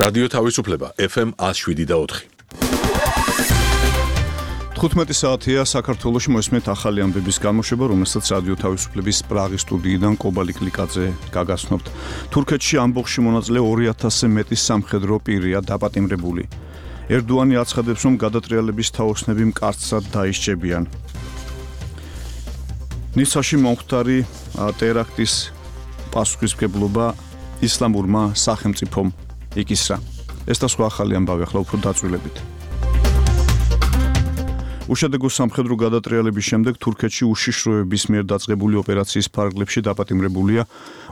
რადიო თავისუფლება FM 107.4. 15 საათია საქართველოში მოისმენთ ახალი ამბების გამოშვება, რომელსაც რადიო თავისუფლების პრაღის სტუდიიდან კობალი კლიკაძე გაგაცნობთ. თურქეთში ამბოხში მონაწილე 2000-ზე მეტი სამხედრო პირია დაპატიმრებული. ერდოანი აცხადებს, რომ გადატრიალების თაოსნები მკაცრად დაისჭებიან. ნისაში მომხდარი ტერაქტის პასუხისმგებლობა ისლამურმა სახელმწიფომ იკისრა. ეს და სხვა ახალი ამბავი ახლა უფრო დაწვრილებით. უშედეგო სამხედრო გადატრიალების შემდეგ თურქეთში უშიშროების მიერ დაწყებული ოპერაციის ფარგლებში დაპატიმრებულია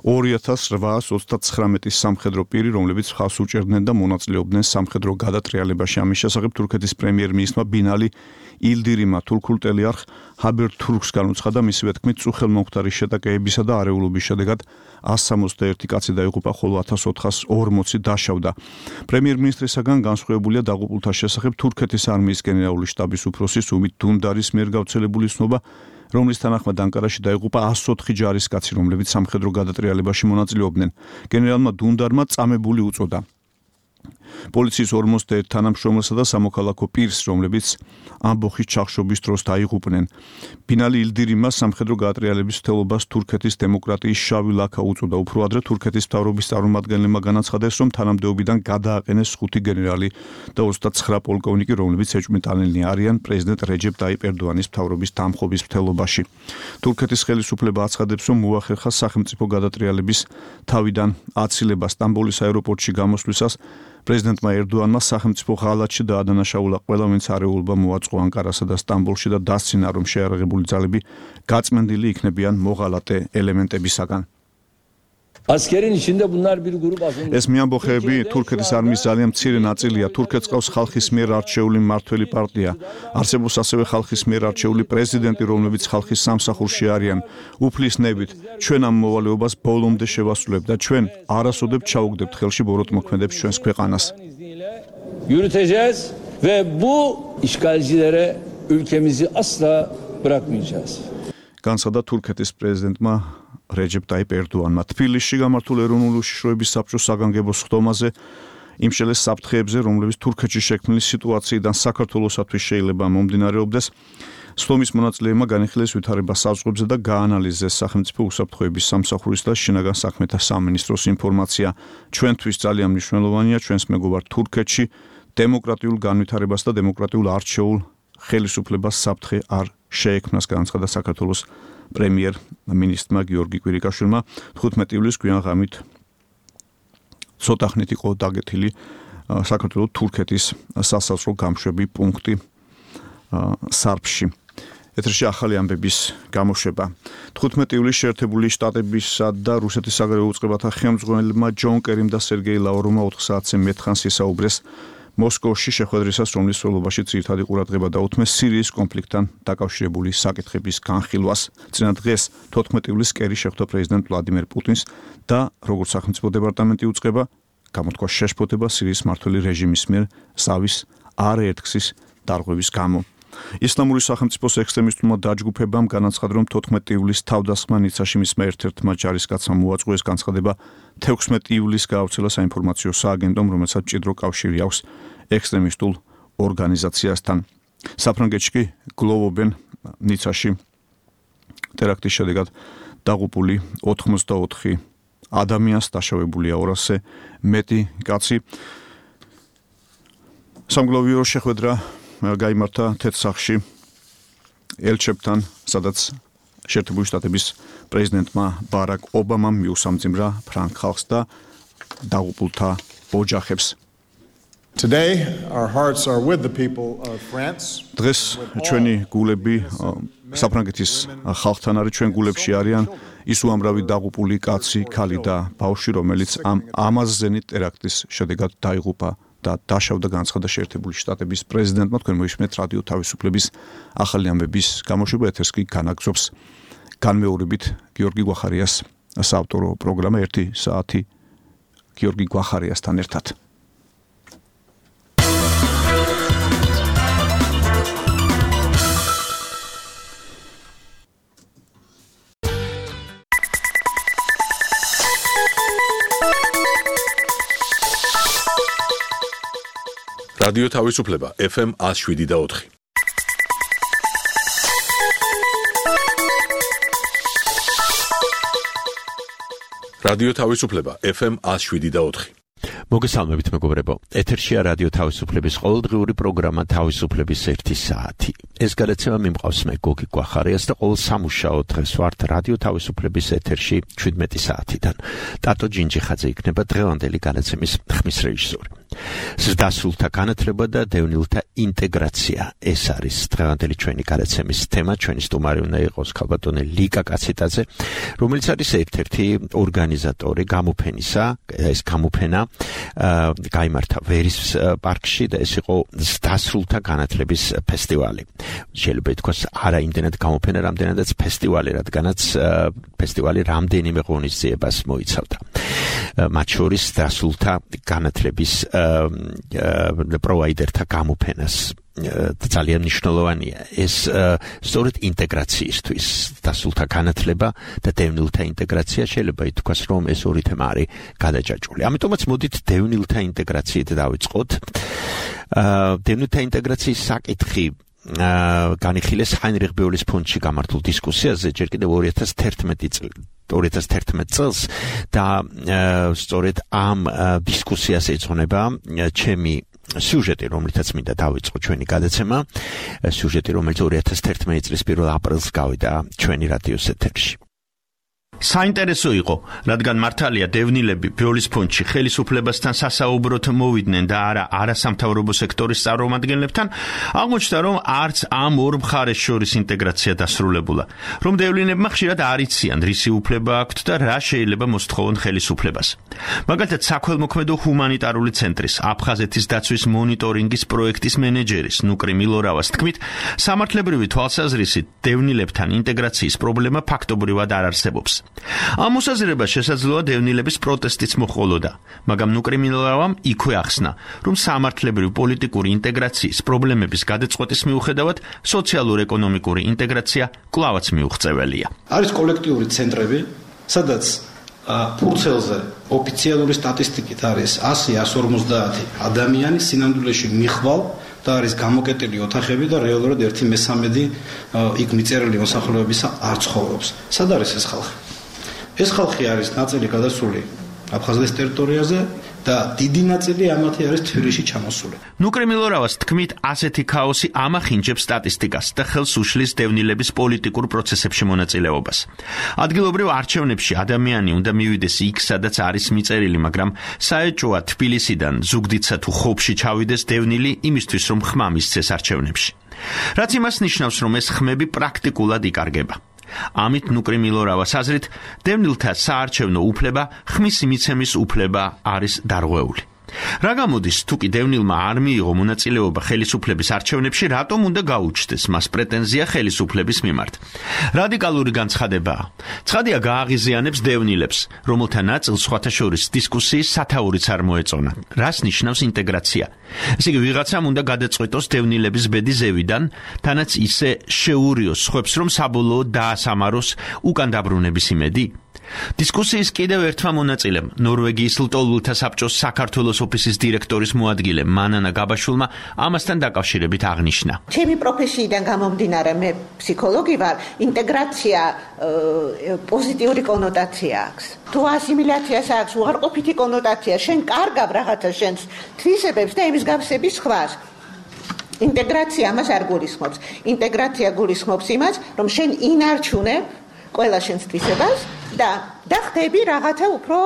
2839 სამხედრო პირი, რომლებიც ხავს უჭერდნენ და მონაწილეობდნენ სამხედრო გადატრიალებაში. ამის შესახებ თურქეთის პრემიერ-მინისტრმა ბინალი ილდირიმა თურქულ ტელეარხ ჰაბერთურქს განუცხადა, მისივე თქმით, წუხელმომხდარი შეტაკებისა და არეულობის შედეგად 161 კაცი დაიღუპა, ხოლო 1440 დაშავდა. პრემიერ-მინისტრისაგან განსხვავებულია დაღუპულთა შესახებ თურქეთის არმიის გენერალური შტაბის უფროსის უმით დუნდარის მიერ გავრცელებული ცნობა, რომლის თანახმად ანკარაში დაიღუპა 104 ჯარისკაცი, რომლებიც სამხედრო გადატრიალებაში მონაწილეობდნენ. გენერალმა დუნდარმა წამებული უწოდა. პოლიციის 41 თანამშრომლსა და სამოქალაქო პირს, რომლებიც ამბოხის ჩახშობის დროს დაიღუპნენ. ბინალი ილდირიმა სამხედრო გადატრიალების მცდელობას თურქეთის დემოკრატიის შავი ლაქა უწოდა. უფრო ადრე თურქეთის მთავრობის წარმომადგენლებმა განაცხადეს, რომ თანამდებობიდან გადააყენეს 5 გენერალი და 29 პოლკოვნიკი, რომლებიც ეჭვმიტანილნი არიან პრეზიდენტ რეჯეპ ტაიპ ერდოანის მთავრობის დამხობის მცდელობაში. თურქეთის ხელისუფლება აცხადებს, რომ მოახერხა სახელმწიფო გადატრიალების თავიდან აცილება სტამბოლის აეროპორტში გამოსვლისას. პრეზიდენტმა ერდოანმა სახელმწიფო ღალატში დაადანაშაულა ყველა, ვინც არეულობა მოაწყო ანკარასა და სტამბოლში და დასცინა, რომ შეიარაღებული ძალები გაწმენდილი იქნებიან მოღალატე ელემენტებისაგან. ეს მიამბოხეები თურქეთის არმიის ძალიან მცირე ნაწილია. თურქეთს ყავს ხალხის მიერ არჩეული მმართველი პარტია. არსებობს ასევე ხალხის მიერ არჩეული პრეზიდენტი, რომლებიც ხალხის სამსახურში არიან. უფლისნებით ჩვენ ამ მოვალეობას ბოლომდე შევასრულებთ და ჩვენ არასოდეს ჩაუგდებთ ხელში ბოროტმოქმედებს ჩვენს ქვეყანას. Yürüteceğiz ve bu işgalcilere ülkemizi asla bırakmayacağız. განცხადა თურქეთის პრეზიდენტმა რეჯეპ ტაიპ ერდოანმა თბილისში გამართულ ეროვნული უშიშროების საბჭოს საგანგებო სხდომაზე იმ შელეს საფრთხეებზე, რომლებიც თურქეთში შექმნილი სიტუაციიდან საქართველოსათვის შეიძლება მომდინარეობდეს. სხდომის მონაწილეებმა განიხილეს ვითარება საზღვრებზე და გაანალიზეს სახელმწიფო უსაფრთხოების სამსახურის და შინაგან საქმეთა სამინისტროს ინფორმაცია. ჩვენთვის ძალიან მნიშვნელოვანია ჩვენს მეგობარ თურქეთში დემოკრატიულ განვითარებას და დემოკრატიულ არჩეულ ხელისუფლებას საფრთხე არ შეექმნას, განაცხადა საქართველოს პრემიერ-მინისტრმა გიორგი კვირიკაშვილმა. 15 ივლისს გვიან ღამით ცოტა ხნით იყო დაგეთილი საქართველოს თურქეთის სასაზღვრო გამშვები პუნქტი სარფში. ეთერში ახალი ამბების გამოშვება. 15 ივლისს შეერთებული შტატებისა და რუსეთის საგარეო უწყებათა ხელმძღვანელებმა ჯონ კერიმ და სერგეი ლავროვმა 4 საათზე მეტხანს ისაუბრეს მოსკოვში შეხვედრისას, რომლის სრულობაში ძირითადი ყურადღება დაუთმეს სირიის კონფლიქტთან დაკავშირებული საკითხების განხილვას. წინა დღეს 14 ივლისს კერი შეხვდა პრეზიდენტ ვლადიმერ პუტინს და როგორც სახელმწიფო დეპარტამენტი უწყება, გამოთქვა შეშფოთება სირიის მმართველი რეჟიმის მიერ ზავის არაერთგზის დარღვევის გამო. ისლამური სახელმწიფოს ექსტრემისტულმა დაჯგუფებამ განაცხადა, რომ 14 ივლისს თავდასხმა ნიცაში მისმა ერთ-ერთმა ჯარისკაცმა მოაწყო. ეს განცხადება 16 ივლისს გაავრცელა საინფორმაციო სააგენტომ, რომელსაც მჭიდრო კავშირი აქვს ექსტრემისტულ ორგანიზაციასთან. საფრანგეთში კი გლოვობენ ნიცაში ტერაქტის შედეგად დაღუპული 84 ადამიანს, დაშავებულია 200-ზე მეტი კაცი. სამგლოვიო შეხვედრა გაიმართა თეთრსახში ელჩებთან, სადაც შეერთებული შტატების პრეზიდენტმა ბარაკ ობამამ მიუსამძიმრა ფრანგ ხალხს და დაღუპულთა ოჯახებს. Today our hearts are with the people of France. დღეს ჩვენი გულები საფრანგეთის ხალხთან არის, ჩვენ გულებში არიან ის უამრავი დაღუპული კაცი, ქალი და ბავშვი, რომელიც ამ ამაზზენი ტერაქტის შედეგად დაიღუპა და დაშავდა, განაცხადა შეერთებული შტატების პრეზიდენტმა. თქვენ მოისმენთ რადიო თავისუფლების ახალი ამბების გამოშვება. ეთერს კი განაგზობს განმეორებით გიორგი გვახარიას საავტორო პროგრამა 1 საათი გიორგი გვახარიასთან ერთად. რადიო თავისუფლება FM 107.4. რადიო თავისუფლება FM 107.4. მოგესალმებით მეგობრებო. ეთერშია რადიო თავისუფლების ყოველდღიური პროგრამა თავისუფლების 1 საათი. ეს გადაცემა მიმყავს მე გოგი გვახარიას და ყოველ სამუშაო დღეს ვართ რადიო თავისუფლების ეთერში 17 საათიდან. ტატო ჯინჯიხაძე იქნება დღევანდელი გადაცემის ხმის რეჟისორი. ზრდასრულთა განათლება და დევნილთა ინტეგრაცია. ეს არის დღევანდელი ჩვენი გადაცემის თემა. ჩვენი სტუმარი უნდა იყოს ქალბატონი ლიკა კაციტაძე, რომელიც არის ერთ-ერთი ორგანიზატორი გამოფენისა. ეს გამოფენა გაიმართა ვერის პარკში და ეს იყო ზრდასრულთა განათლების ფესტივალი. შეიძლება ითქვას არა იმდენად გამოფენა, რამდენადაც ფესტივალი, რადგანაც ფესტივალი რამდენიმე ღონისძიებას მოიცავდა. მათ შორის ზრდასრულთა განათლების პროვაიდერთა გამოფენას. ძალიან მნიშვნელოვანია ეს სწორედ ინტეგრაციისთვის ზრდასრულთა განათლება და დევნილთა ინტეგრაცია. შეიძლება ითქვას, რომ ეს ორი თემა არის გადაჭაჭული. ამიტომაც მოდით დევნილთა ინტეგრაციით დავიწყოთ. დევნილთა ინტეგრაციის საკითხი განიხილეს ჰაინრიხ ბეულის ფონდში გამართულ დისკუსიაზე ჯერ კიდევ 2011 წელს და სწორედ ამ დისკუსიას ეძღვნება ჩემი სიუჟეტი, რომლითაც მინდა დავიწყო ჩვენი გადაცემა, სიუჟეტი, რომელიც 2011 წლის 1 აპრილს გავიდა ჩვენი რადიოს ეთერში. საინტერესო იყო, რადგან მართალია დევნილები ბეულის ფონდში ხელისუფლებასთან სასაუბროდ მოვიდნენ და არა არასამთავრობო სექტორის წარმომადგენლებთან, აღმოჩნდა, რომ არც ამ ორ მხარეს შორის ინტეგრაცია დასრულებულა, რომ დევნილებმა ხშირად არ იციან, რისი უფლება აქვთ და რა შეიძლება მოსთხოვონ ხელისუფლებას. მაგალითად, საქველმოქმედო ჰუმანიტარული ცენტრის აფხაზეთის დაცვის მონიტორინგის პროექტის მენეჯერის ნუკრი მილორავას თქმით, სამართლებრივი თვალსაზრისით დევნილებთან ინტეგრაციის პრობლემა ფაქტობრივად არ არსებობს. ამ მოსაზრებას შესაძლოა დევნილების პროტესტიც მოჰყოლოდა, მაგრამ ნუკრი მილორავამ იქვე ახსნა, რომ სამართლებრივი პოლიტიკური ინტეგრაციის პრობლემების გადაწყვეტის მიუხედავად სოციალურ-ეკონომიკური ინტეგრაცია კვლავაც მიუღწეველია. არის კოლექტიური ცენტრები, სადაც ფურცელზე ოფიციალური სტატისტიკით არის 100-150 ადამიანი სინამდვილეში მიხვალ და არის გამოკეტილი ოთახები და რეალურად 1/3 იქ მიწერილი მოსახლეობისა არ ცხოვრობს. სად არის ეს ხალხი? ეს ხალხი არის ნაწილი გადასული აფხაზეთის ტერიტორიაზე და დიდი ნაწილი ამათი არის თბილისში ჩამოსული. ნუკრი მილორავას თქმით, ასეთი ქაოსი ამახინჯებს სტატისტიკას და ხელს უშლის დევნილების პოლიტიკურ პროცესებში მონაწილეობას. ადგილობრივ არჩევნებში ადამიანი უნდა მივიდეს იქ, სადაც არის მიწერილი, მაგრამ საეჭვოა თბილისიდან ზუგდიდსა თუ ხობში ჩავიდეს დევნილი იმისთვის, რომ ხმა მისცეს არჩევნებში. რაც იმას ნიშნავს, რომ ეს ხმები პრაქტიკულად იკარგება. ამით ნუკრი მილორავას აზრით, დევნილთა საარჩევნო უფლება ხმის მიცემის უფლება არის დარღვეული. რა გამოდის, თუ კი დევნილმა არ მიიღო მონაწილეობა ხელისუფლების არჩევნებში, რატომ უნდა გაუჩნდეს მას პრეტენზია ხელისუფლების მიმართ? რადიკალური განცხადებაა. ცხადია გააღიზიანებს დევნილებს, რომელთა ნაწილს სხვათა შორის დისკუსიის სათაურიც არ მოეწონა. რას ნიშნავს ინტეგრაცია? ესე იგი, ვიღაცამ უნდა გადაწყვეტოს დევნილების ბედი ზევიდან, თანაც ისე შეურიოს სხვებს, რომ საბოლოოდ დაასამაროს უკან დაბრუნების იმედი? დისკუსიის კიდევ ერთმა მონაწილემ, ნორვეგიის ლტოლვილთა საბჭოს საქართველოს ოფისის დირექტორის მოადგილემ მანანა გაბაშულმა ამასთან დაკავშირებით აღნიშნა. ჩემი პროფესიიდან გამომდინარე, მე ფსიქოლოგი ვარ, ინტეგრაცია პოზიტიური კონოტაცია აქვს. თუ ასიმილაციას აქვს უარყოფითი კონოტაცია, შენ კარგავ რაღაცა შენს თვისებებს და იმის გავსების ხვას. ინტეგრაცია ამას არ გულისხმობს. ინტეგრაცია გულისხმობს იმას, რომ შენ ინარჩუნებ ყველა შენს თვისებას და ხდები რაღაცა უფრო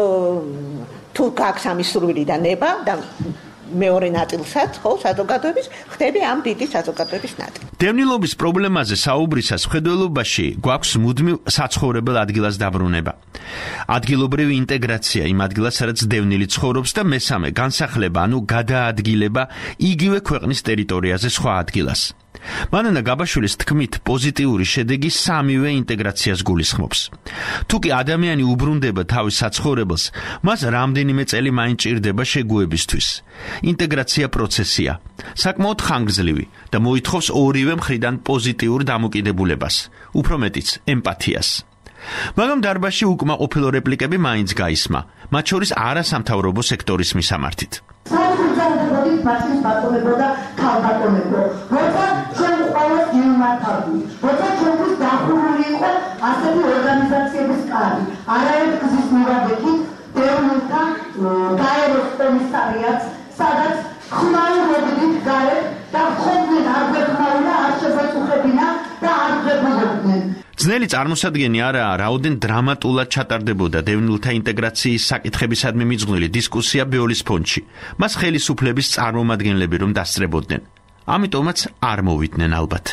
თუ გაქვს ამის სურვილი და ნება და მეორე ნაწილსაც, ხო, საზოგადოების, ხდები ამ დიდი საზოგადოების ნაწილი. დევნილობის პრობლემაზე საუბრისას მხედველობაში გვაქვს მუდმივ საცხოვრებელ ადგილას დაბრუნება. ადგილობრივი ინტეგრაცია იმ ადგილას, სადაც დევნილი ცხოვრობს და მესამე განსახლება, ანუ გადაადგილება იგივე ქვეყნის ტერიტორიაზე სხვა ადგილას. მანანა გაბაშვილის თქმით, პოზიტიური შედეგი სამივე ინტეგრაციას გულისხმობს. თუ კი ადამიანი უბრუნდება თავის საცხოვრებელს, მას რამდენიმე წელი მაინც ჭირდება შეგუებისთვის. ინტეგრაცია პროცესია, საკმაოდ ხანგრძლივი და მოითხოვს ორივე მხრიდან პოზიტიურ დამოკიდებულებას, უფრო მეტიც ემპათიას. მაგრამ დარბაზში უკმაყოფილო რეპლიკები მაინც გაისმა, მათ შორის არასამთავრობო სექტორის მისამართით. საერთაშორისო პარტიის პატონებო და ქალბატონებო. როცა ჩვენ ყოველს გიმართავდი, როცა ჩვენთვის დახურული იყო ასეთი ორგანიზაციების კარი, არაერთ გზის მივაგებით დევნილთა გაეროს კომისარიატს, სადაც ხმაურობდით გარეთ და ხომდნენ არ გვეხმაურა, არ შეგვეწუხებინა და არ გვებულებდნენ. ძნელი წარმოსადგენი არაა, რაოდენ დრამატულად ჩატარდებოდა დევნილთა ინტეგრაციის საკითხებისადმი მიძღვნილი დისკუსია ბეოლის ფონდში. მას ხელისუფლების წარმომადგენლები რომ დასწრებოდნენ. ამიტომაც არ მოვიდნენ ალბათ.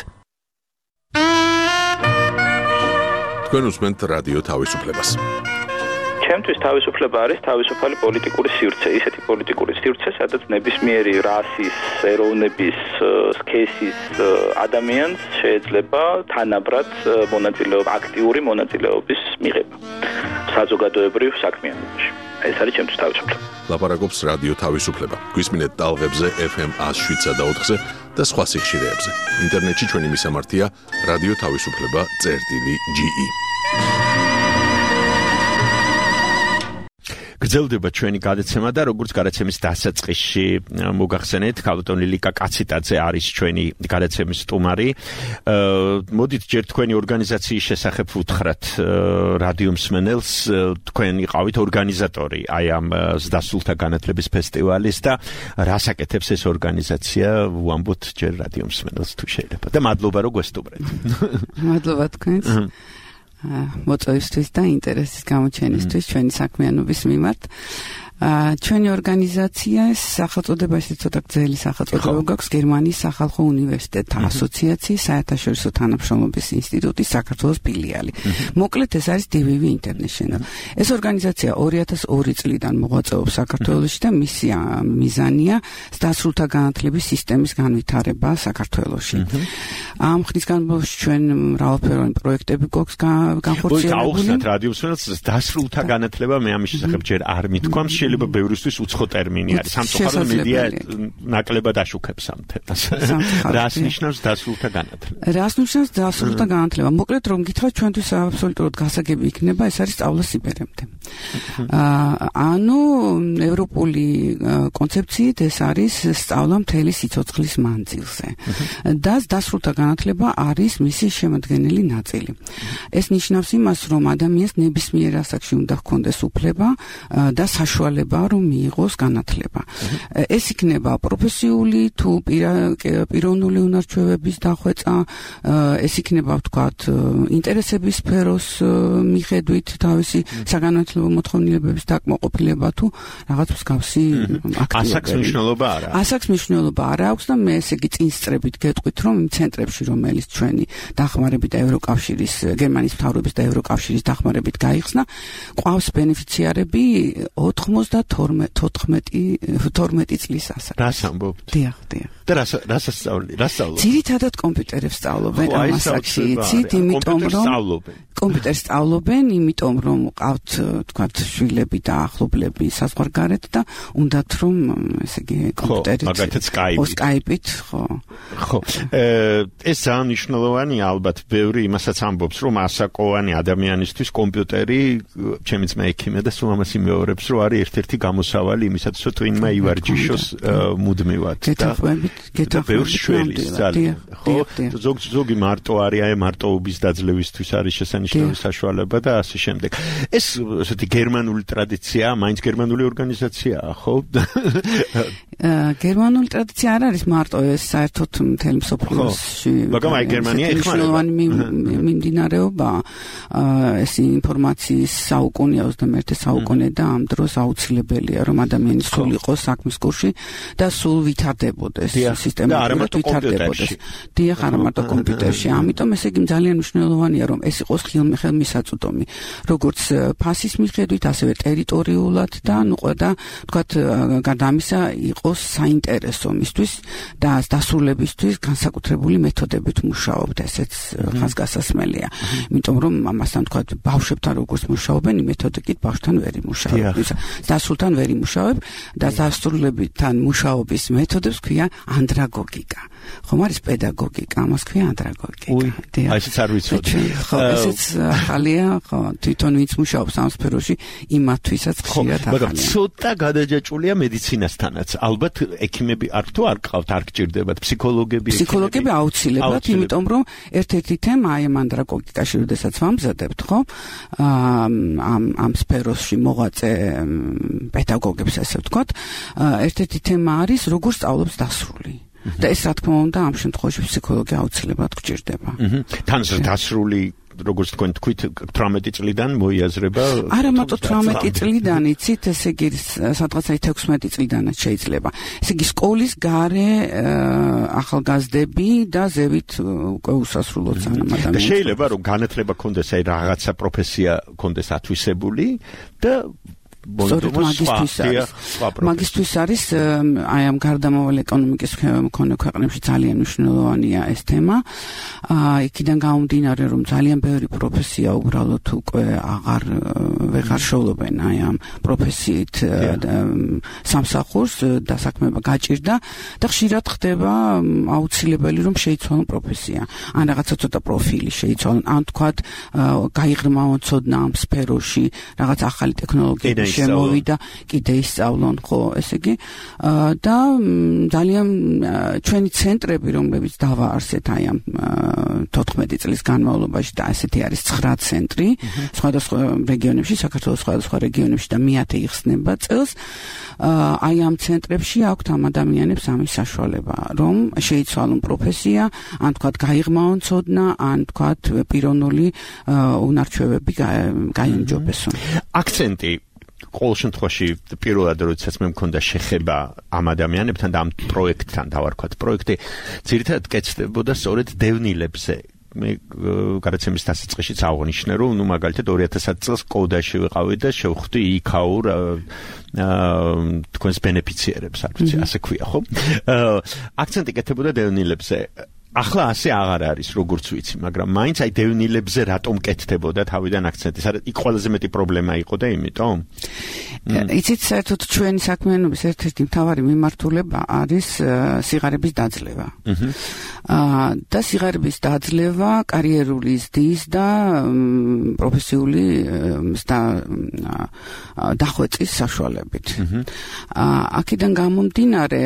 თქვენ უსმენთ რადიო თავისუფლებას. ჩემთვის თავისუფლება არის თავისუფალი პოლიტიკური სივრცე, ისეთი პოლიტიკური სივრცე, სადაც ნებისმიერი რასის, ეროვნების, სქესის ადამიანს შეიძლება თანაბრად აქტიური მონაწილეობის მიღება საზოგადოებრივ საქმიანობაში. ეს არის ჩემთვის თავისუფლება. ლაპარაკობს რადიო თავისუფლება. გვისმინეთ ტალღებზე FM 107.4-ზე და სხვა სიხშირეებზე. ინტერნეტში ჩვენი მისამართია radioთავისუფლება.ge. გრძელდება ჩვენი გადაცემა და როგორც გადაცემის დასაწყისში მოგახსენეთ, ქალბატონი ლიკა კაციტაძე არის ჩვენი გადაცემის სტუმარი. მოდით ჯერ თქვენი ორგანიზაციის შესახებ ვუთხრათ რადიო მსმენელს, თქვენ იყავით ორგანიზატორი აი ამ ზდასრულთა განათლების ფესტივალის და რას აკეთებს ეს ორგანიზაცია, ვამბობთ ჯერ რადიო მსმენელს თუ შეიძლება. და მადლობა რომ გვესტუმრეთ. მადლობა თქვენს. მოწვევისთვის და ინტერესის გამოჩენისთვის ჩვენი საქმიანობის მიმართ. ჩვენი ორგანიზაცია სახელწოდებაში ცოტა გრძელი სახელწოდება გვაქვს გერმანიის სახალხო უნივერსიტეტთა ასოციაციის საერთაშორისო თანამშრომლობის ინსტიტუტის საქართველოს ფილიალი. მოკლედ ეს არის DVV International. ეს ორგანიზაცია 2002 წლიდან მოღვაწეობს საქართველოში და მისი მიზანია ზდასრულთა განათლების სისტემის განვითარება საქართველოში. ამ ხნის განმავლობაში ჩვენ მრავალფეროვანი პროექტები გვაქვს განხორციელებული. აუხსნათ რადიო მსმენელს ზდასრულთა განათლება, მე ამის შესახებ ჯერ არ მithქვამს, შეიძლება ბევრისთვის უცხო ტერმინი არის. სამწუხაროდ მედია ნაკლებად აშუქებს ამ თემას. რას ნიშნავს ზდასრულთა განათლება? რას ნიშნავს ზდასრულთა განათლება? მოკლედ რომ გითხრათ, ჩვენთვის აბსოლუტურად გასაგები იქნება, ეს არის სწავლა სიბერემდე. ანუ ევროპული კონცეფციით ეს არის სწავლა მთელი სიცოცხლის მანძილზე. და ზდასრულთა განათლება არის მისი შემადგენელი ნაწილი. ეს ნიშნავს იმას, რომ ადამიანს ნებისმიერ ასაკში უნდა ჰქონდეს უფლება და საშუალება რომ მიიღოს განათლება. ეს იქნება პროფესიული თუ პიროვნული უნარჩვევების დახვეწა, ეს იქნება ვთქვათ ინტერესების სფეროს მიხედვით თავისი საგანმანათლებლო მოთხოვნილებების დაკმაყოფილება თუ რაღაც მსგავსი აქტივობები. ასაკს მნიშვნელობა არა. ასაკს მნიშვნელობა არა აქვს და მე ესე იგი წინსწრებით გეტყვით რომ იმ ცენტრებში რომელიც ჩვენი დახმარებით და ევროკავშირის გერმანიის მთავრობის და ევროკავშირის დახმარებით გაიხსნა, ყავს ბენეფიციარები 92 წლის ასაკში. რას ამბობთ? დიახ. და რას სწავლობთ? ძირითადად კომპიუტერებს სწავლობენ ამ ასაკში, იცით, იმიტომ რომ კომპიუტერს სწავლობენ, იმიტომ რომ ყავთ თქვათ შვილები და ახლობლები საზღვარგარეთ და უნდათ რომ ესე იგი კომპიუტერით მაგათაც Skype-ით, ხო. ხო. ეს ძალიან მნიშვნელოვანია ალბათ, ბევრი იმასაც ამბობს, რომ ასაკოვანი ადამიანისთვის კომპიუტერი, ჩემი ძმა ექიმია და სულ ამას იმეორებს, რომ არის ერთ-ერთი გამოსავალი იმისათვის, რომ თვინმა ივარჯიშოს მუდმივად. გეთანხმებით ბევრს შველის ძალიან. ხო, ზოგი მარტო არის, აი მარტოობის დაძლევისთვის არის შესანიშნავი საშუალება და ასე შემდეგ. ეს ესეთი გერმანული ტრადიციაა, მაინც გერმანული ორგანიზაციაა, ხო? გერმანული ტრადიცია არ არის მარტო ეს საერთოდ მთელ მსოფლიოში. მაგრამ აი გერმანია ეხმარება. მიმდინარეობა ეს ინფორმაციის საუკუნეა 21 საუკუნე და ამ დროს აუცილებელია რომ ადამიანი სულ იყოს საქმის კურსში და სულ ვითარდებოდეს სისტემატურად ვითარდებოდეს. დიახ, არა მარტო კომპიუტერში. ამიტომ ესე იგი ძალიან მნიშვნელოვანია რომ ეს იყოს ხელმისაწვდომი, როგორც ფასის მიხედვით, ასევე ტერიტორიულად და და თქვათ გარდა ამისა იყოს საინტერესო მისთვის და დასრულებისთვის განსაკუთრებული მეთოდებით მუშაობთ, ესეც ხაზგასასმელია. იმიტომ რომ ამასთან თქვათ ბავშვებთან როგორც მუშაობენ, იმ მეთოდიკით ბავშვთან ვერ იმუშავებ. დასრულთან ვერ იმუშავებ და დასრულებთან მუშაობის მეთოდებს ქვია ანდრაგოგიკა. ხომ არის პედაგოგიკა, მას ქვია ანდრაგოგიკა. აი ესეც არ ვიცოდი. ხო, ესეც ახალია, ხო, თვითონ ვინც მუშაობს ამ სფეროში, იმათვისაც ხშირად ახალია. მაგრამ ცოტა გადაჯაჭულია მედიცინასთანაც. ალბათ ექიმები არ გყავთ, არ გჭირდებათ ფსიქოლოგები. ფსიქოლოგები აუცილებლად, იმიტომ რომ ერთ-ერთი თემა აი ამ ანდრაგოგიკაში, როდესაც ვამზადებთ, ხო? ამ სფეროში მოღვაწე პედაგოგებს ასე ვთქვათ, ერთ-ერთი თემა არის როგორ სწავლობს დასრული. და ეს რა თქმა უნდა ამ შემთხვევაში ფსიქოლოგი აუცილებლად გჭირდება. თან დასრული როგორც თქვით 18 წლიდან მოიაზრება არა მარტო 18 წლიდან იცით ესე იგი სადღაც 16 წლიდანაც შეიძლება ესე იგი სკოლის გარე ახალგაზრდები და ზევით უკვე უსასრულო ძალიან ადამიანები შეიძლება რომ განათლება კონდეს აი რაღაცა პროფესია კონდეს ათვისებული და მაგისტრის არის აი ამ გარდამავალი ეკონომიკის მქონე ქვეყნებში ძალიან მნიშვნელოვანია ეს თემა. იქიდან გამომდინარე რომ ძალიან ბევრი პროფესია უბრალოდ უკვე ვეღარ შოულობენ აი ამ პროფესიით სამსახურს დასაქმება გაჭირდა და ხშირად ხდება აუცილებელი რომ შეიცვალონ პროფესია. ან რაღაცა ცოტა პროფილი შეიცვალონ, ან თქვათ გაიღრმავონ ცოდნა ამ სფეროში, რაღაც ახალი ტექნოლოგიები შემოვიდა, კიდე ისწავლონ, ხო, ესე იგი და ძალიან ჩვენი ცენტრები, რომლებიც დავაარსეთ აი ამ 14 წლის განმავლობაში და ასეთი არის 9 ცენტრი, სხვადასხვა რეგიონებში, საქართველოს სხვადასხვა რეგიონებში და მეათე იხსნება წელს. აი ამ ცენტრებში აქვთ ამ ადამიანებს ამის საშუალება, რომ შეიცვალონ პროფესია, ან თქვათ გაიღრმავონ ცოდნა, ან თქვათ პიროვნული უნარჩვევები გაიმჯობესონ. აქცენტი ყოველ შემთხვევაში პირველად როდესაც მე მქონდა შეხება ამ ადამიანებთან და ამ პროექტთან დავარქვათ პროექტი ძირითადად კეთდებოდა სწორედ დევნილებზე მე გარაცემის დასაწყისშიც აღნიშნე რომ ნუ მაგალითად 2010 წელს კოდაში ვიყავი და შევხვდი იქაურ თქვენს ბენეფიციერებს არ ვიცი ასე ქვია ხო აქცენტი კეთდებოდა დევნილებზე ახლა ასე აღარ არის როგორც ვიცი მაგრამ მაინც აი დევნილებზე რატომ კეთდებოდა თავიდან აქცენტი იქ ყველაზე მეტი პრობლემა იყო და იმიტომ იცით საერთოდ ჩვენი საქმიანობის ერთ-ერთი მთავარი მიმართულება არის სიღარიბის დაძლევა და სიღარიბის დაძლევა კარიერული ზრდის და პროფესიული დახვეწის საშუალებით აქედან გამომდინარე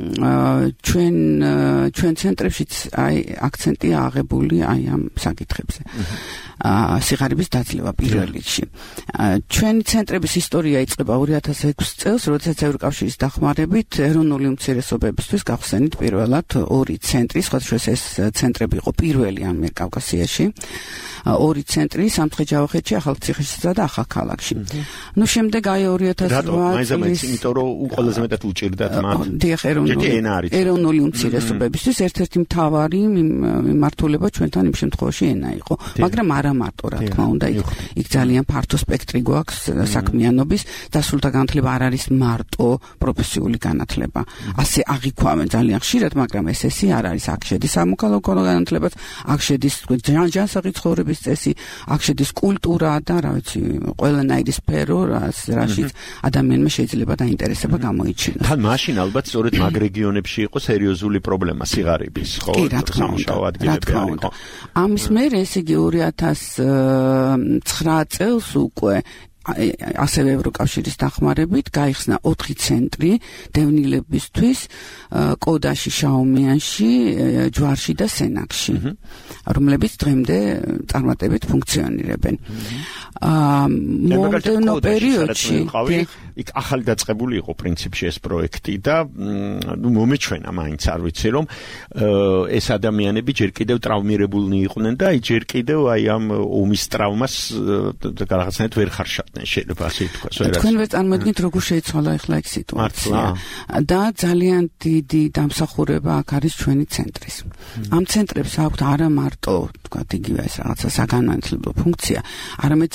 ჩვენ ცენტრებშიც აი აქცენტი აღებული აი ამ საკითხებზე. სიღარიბის დაძლევა პირველ რიგში. ჩვენი ცენტრების ისტორია იწყება 2006 წელს, როდესაც ევროკავშირის დახმარებით ეროვნული უმცირესობებისთვის გავხსენით პირველად ორი ცენტრი, სხვადასხვა ეს ცენტრები იყო პირველი ამიერკავკასიაში. ორი ცენტრი სამცხე-ჯავახეთში, ახალციხესა და ახალქალაქში. ნუ შემდეგ აი 2008 წლის იმიტომ რომ ყველაზე მეტად უჭირდათ მათ. დიახ, ეროვნული უმცირესობებისთვის ერთ-ერთი მთავარი მიმართულება ჩვენთან იმ შემთხვევაში ენა იყო. მაგრამ არა მარტო, რა თქმა უნდა, იქ ძალიან ფართო სპექტრი გვაქვს საქმიანობის, დასრულთა განათლება არ არის მარტო პროფესიული განათლება. ასე აღიქვამენ ძალიან ხშირად, მაგრამ ესეთი არ არის. აქ შედის სამოქალაქო განათლებაც, აქ შედის ჯანსაღი ცხოვრების წესი, აქ შედის კულტურა და რა ვიცი, ყველანაირი სფერო, რაშიც ადამიანმა შეიძლება დაინტერესება გამოიჩინოს. თან მაშინ ალბათ სწორედ მაგ რეგიონებში იყო სერიოზული პრობლემა სიღარიბის, ხო? სამუშაო ადგილები არისო. ამის მერე ესე იგი 2009 წელს უკვე ასევე ევროკავშირის დახმარებით გაიხსნა 4 ცენტრი დევნილებისთვის კოდაში, შაუმიანში, ჯვარში და სენაკში, რომლებიც დღემდე წარმატებით ფუნქციონირებენ. მომდევნო პერიოდში იქ ახალი დაწყებული იყო პრინციპში ეს პროექტი და ნუ მომეჩვენა მაინც არ ვიცი რომ ეს ადამიანები ჯერ კიდევ ტრავმირებულნი იყვნენ და აი ჯერ კიდევ აი ამ ომის ტრავმას რაღაცნაირად ვერ ხარშავდნენ შეიძლება ასე ითქვას ვერაც თქვენ ვერ წარმოიდგინეთ როგორ შეიცვალა ახლა ეგ სიტუაცია და ძალიან დიდი დამსახურება აქ არის ჩვენი ცენტრის ამ ცენტრებს აქვთ არა მარტო თქვა იგივე ეს რაღაცა საგანმანათლებლო ფუნქცია არამედ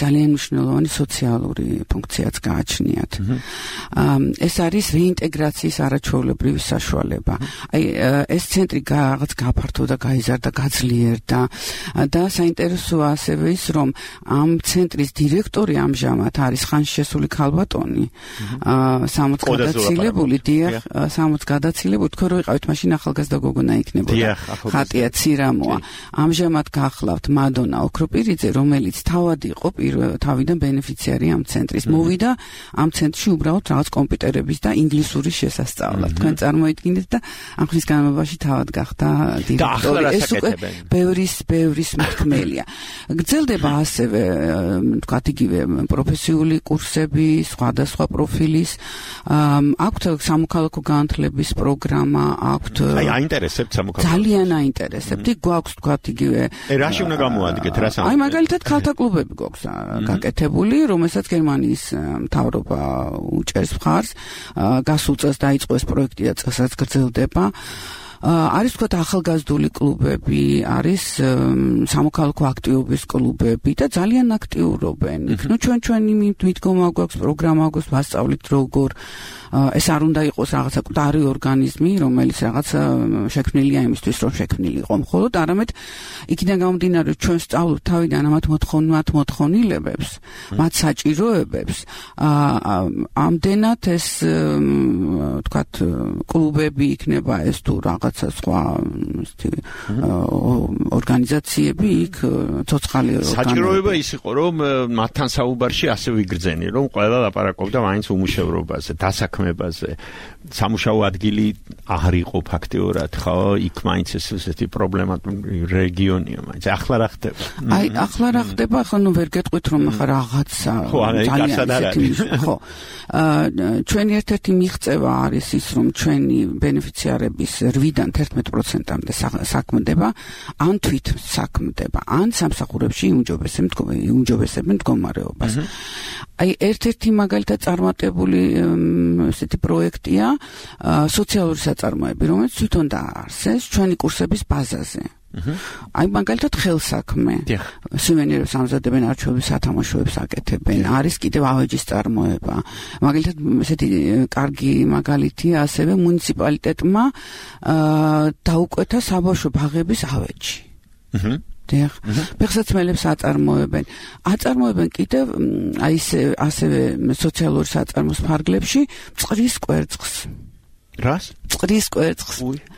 ძალიან მნიშვნელოვანი სოციალური ფუნქციაც გააჩნიათ. ეს არის რეინტეგრაციის არაჩვეულებრივი საშუალება. აი ეს ცენტრი რაღაც გაფართოვდა, გაიზარდა, გაძლიერდა და საინტერესოა ასევე ის, რომ ამ ცენტრის დირექტორი ამჟამად არის ხანშესული ქალბატონი. 60 გადაცილებული, დიახ, 60 გადაცილებული, თქვენ რო იყავით მაშინ ახალგაზრდა გოგონა იქნებოდა. ხატია ცირამოა. ამჟამად გახლავთ მადონა ოქროპირიძე, რომელიც თავად იყო თავიდან ბენეფიციარი ამ ცენტრის. მოვიდა ამ ცენტრში უბრალოდ რაღაც კომპიუტერების და ინგლისურის შესასწავლად. თქვენ წარმოიდგინეთ და ამ ხნის განმავლობაში თავად გახდა დირექტორი. ეს უკვე ბევრის მთქმელია. გრძელდება ასევე თქვათ იგივე პროფესიული კურსები, სხვადასხვა პროფილის, აქვთ სამოქალაქო განათლების პროგრამა, აქვთ აინტერესებთ სამოქალაქო. ძალიან აინტერესებთ. გვაქვს თქვათ იგივე. რაში უნდა გამოადგეთ რა აი მაგალითად ქალთა კლუბები გვაქვს გაკეთებული, რომელსაც გერმანიის მთავრობა უჭერს მხარს. გასულ წელს დაიწყო ეს პროექტი და წელსაც გრძელდება. არის თქვათ ახალგაზრდული კლუბები, არის სამოქალაქო აქტივობის კლუბები და ძალიან აქტიურობენ. იქ ნუ ჩვენი მიდგომა გვაქვს, პროგრამა გვაქვს, ვასწავლით როგორ ეს არ უნდა იყოს რაღაცა მკვდარი ორგანიზმი, რომელიც რაღაც შექმნილია იმისთვის, რომ შექმნილიყო მხოლოდ, არამედ იქიდან გამომდინარე, ჩვენ სწავლობთ თავიდან ამათ მოთხოვნილებებს, მათ საჭიროებებს. ამდენად ეს თქვათ კლუბები იქნება ეს თუ რაღაცა სხვა ორგანიზაციები იქ ცოცხალი საჭიროება ის იყო, რომ მათთან საუბარში ასე ვიგრძენი, რომ ყველა ლაპარაკობდა მაინც უმუშევრობაზე, დასაქმებაზე. სამუშაო ადგილი არ იყო ფაქტიურად, ხო? იქ მაინც ესეთი პრობლემატური რეგიონია, მაინც ახლა რა ხდება? აი, ახლა რა ხდება? ხო, ნუ ვერ გეტყვით, რომ ახლა რაღაცა ხო. ჩვენი ერთ-ერთი მიღწევა არის ის, რომ ჩვენი ბენეფიციარების 8-დან 11%-მდე საქმდება, ან თვით საქმდება, ან სამსახურებში იუმჯობესებენ მდგომარეობას. აი, ერთ-ერთი მაგალითად წარმატებული ესეთი პროექტია სოციალური საწარმოები, რომელიც თვითონ დააარსეს ჩვენი კურსების ბაზაზე. აი მაგალითად ხელსაქმე. სუვენირებს ამზადებენ, არჩევების სათამაშოებს აკეთებენ, არის კიდევ ავეჯის წარმოება. მაგალითად ესეთი კარგი მაგალითია ასევე მუნიციპალიტეტმა დაუკვეთა საბავშვო ბაღების ავეჯი. ფეხსაცმელებს აწარმოებენ კიდევ აი ასევე სოციალური საწარმოს ფარგლებში წყლის კვერცხს. რას? წყლის კვერცხს.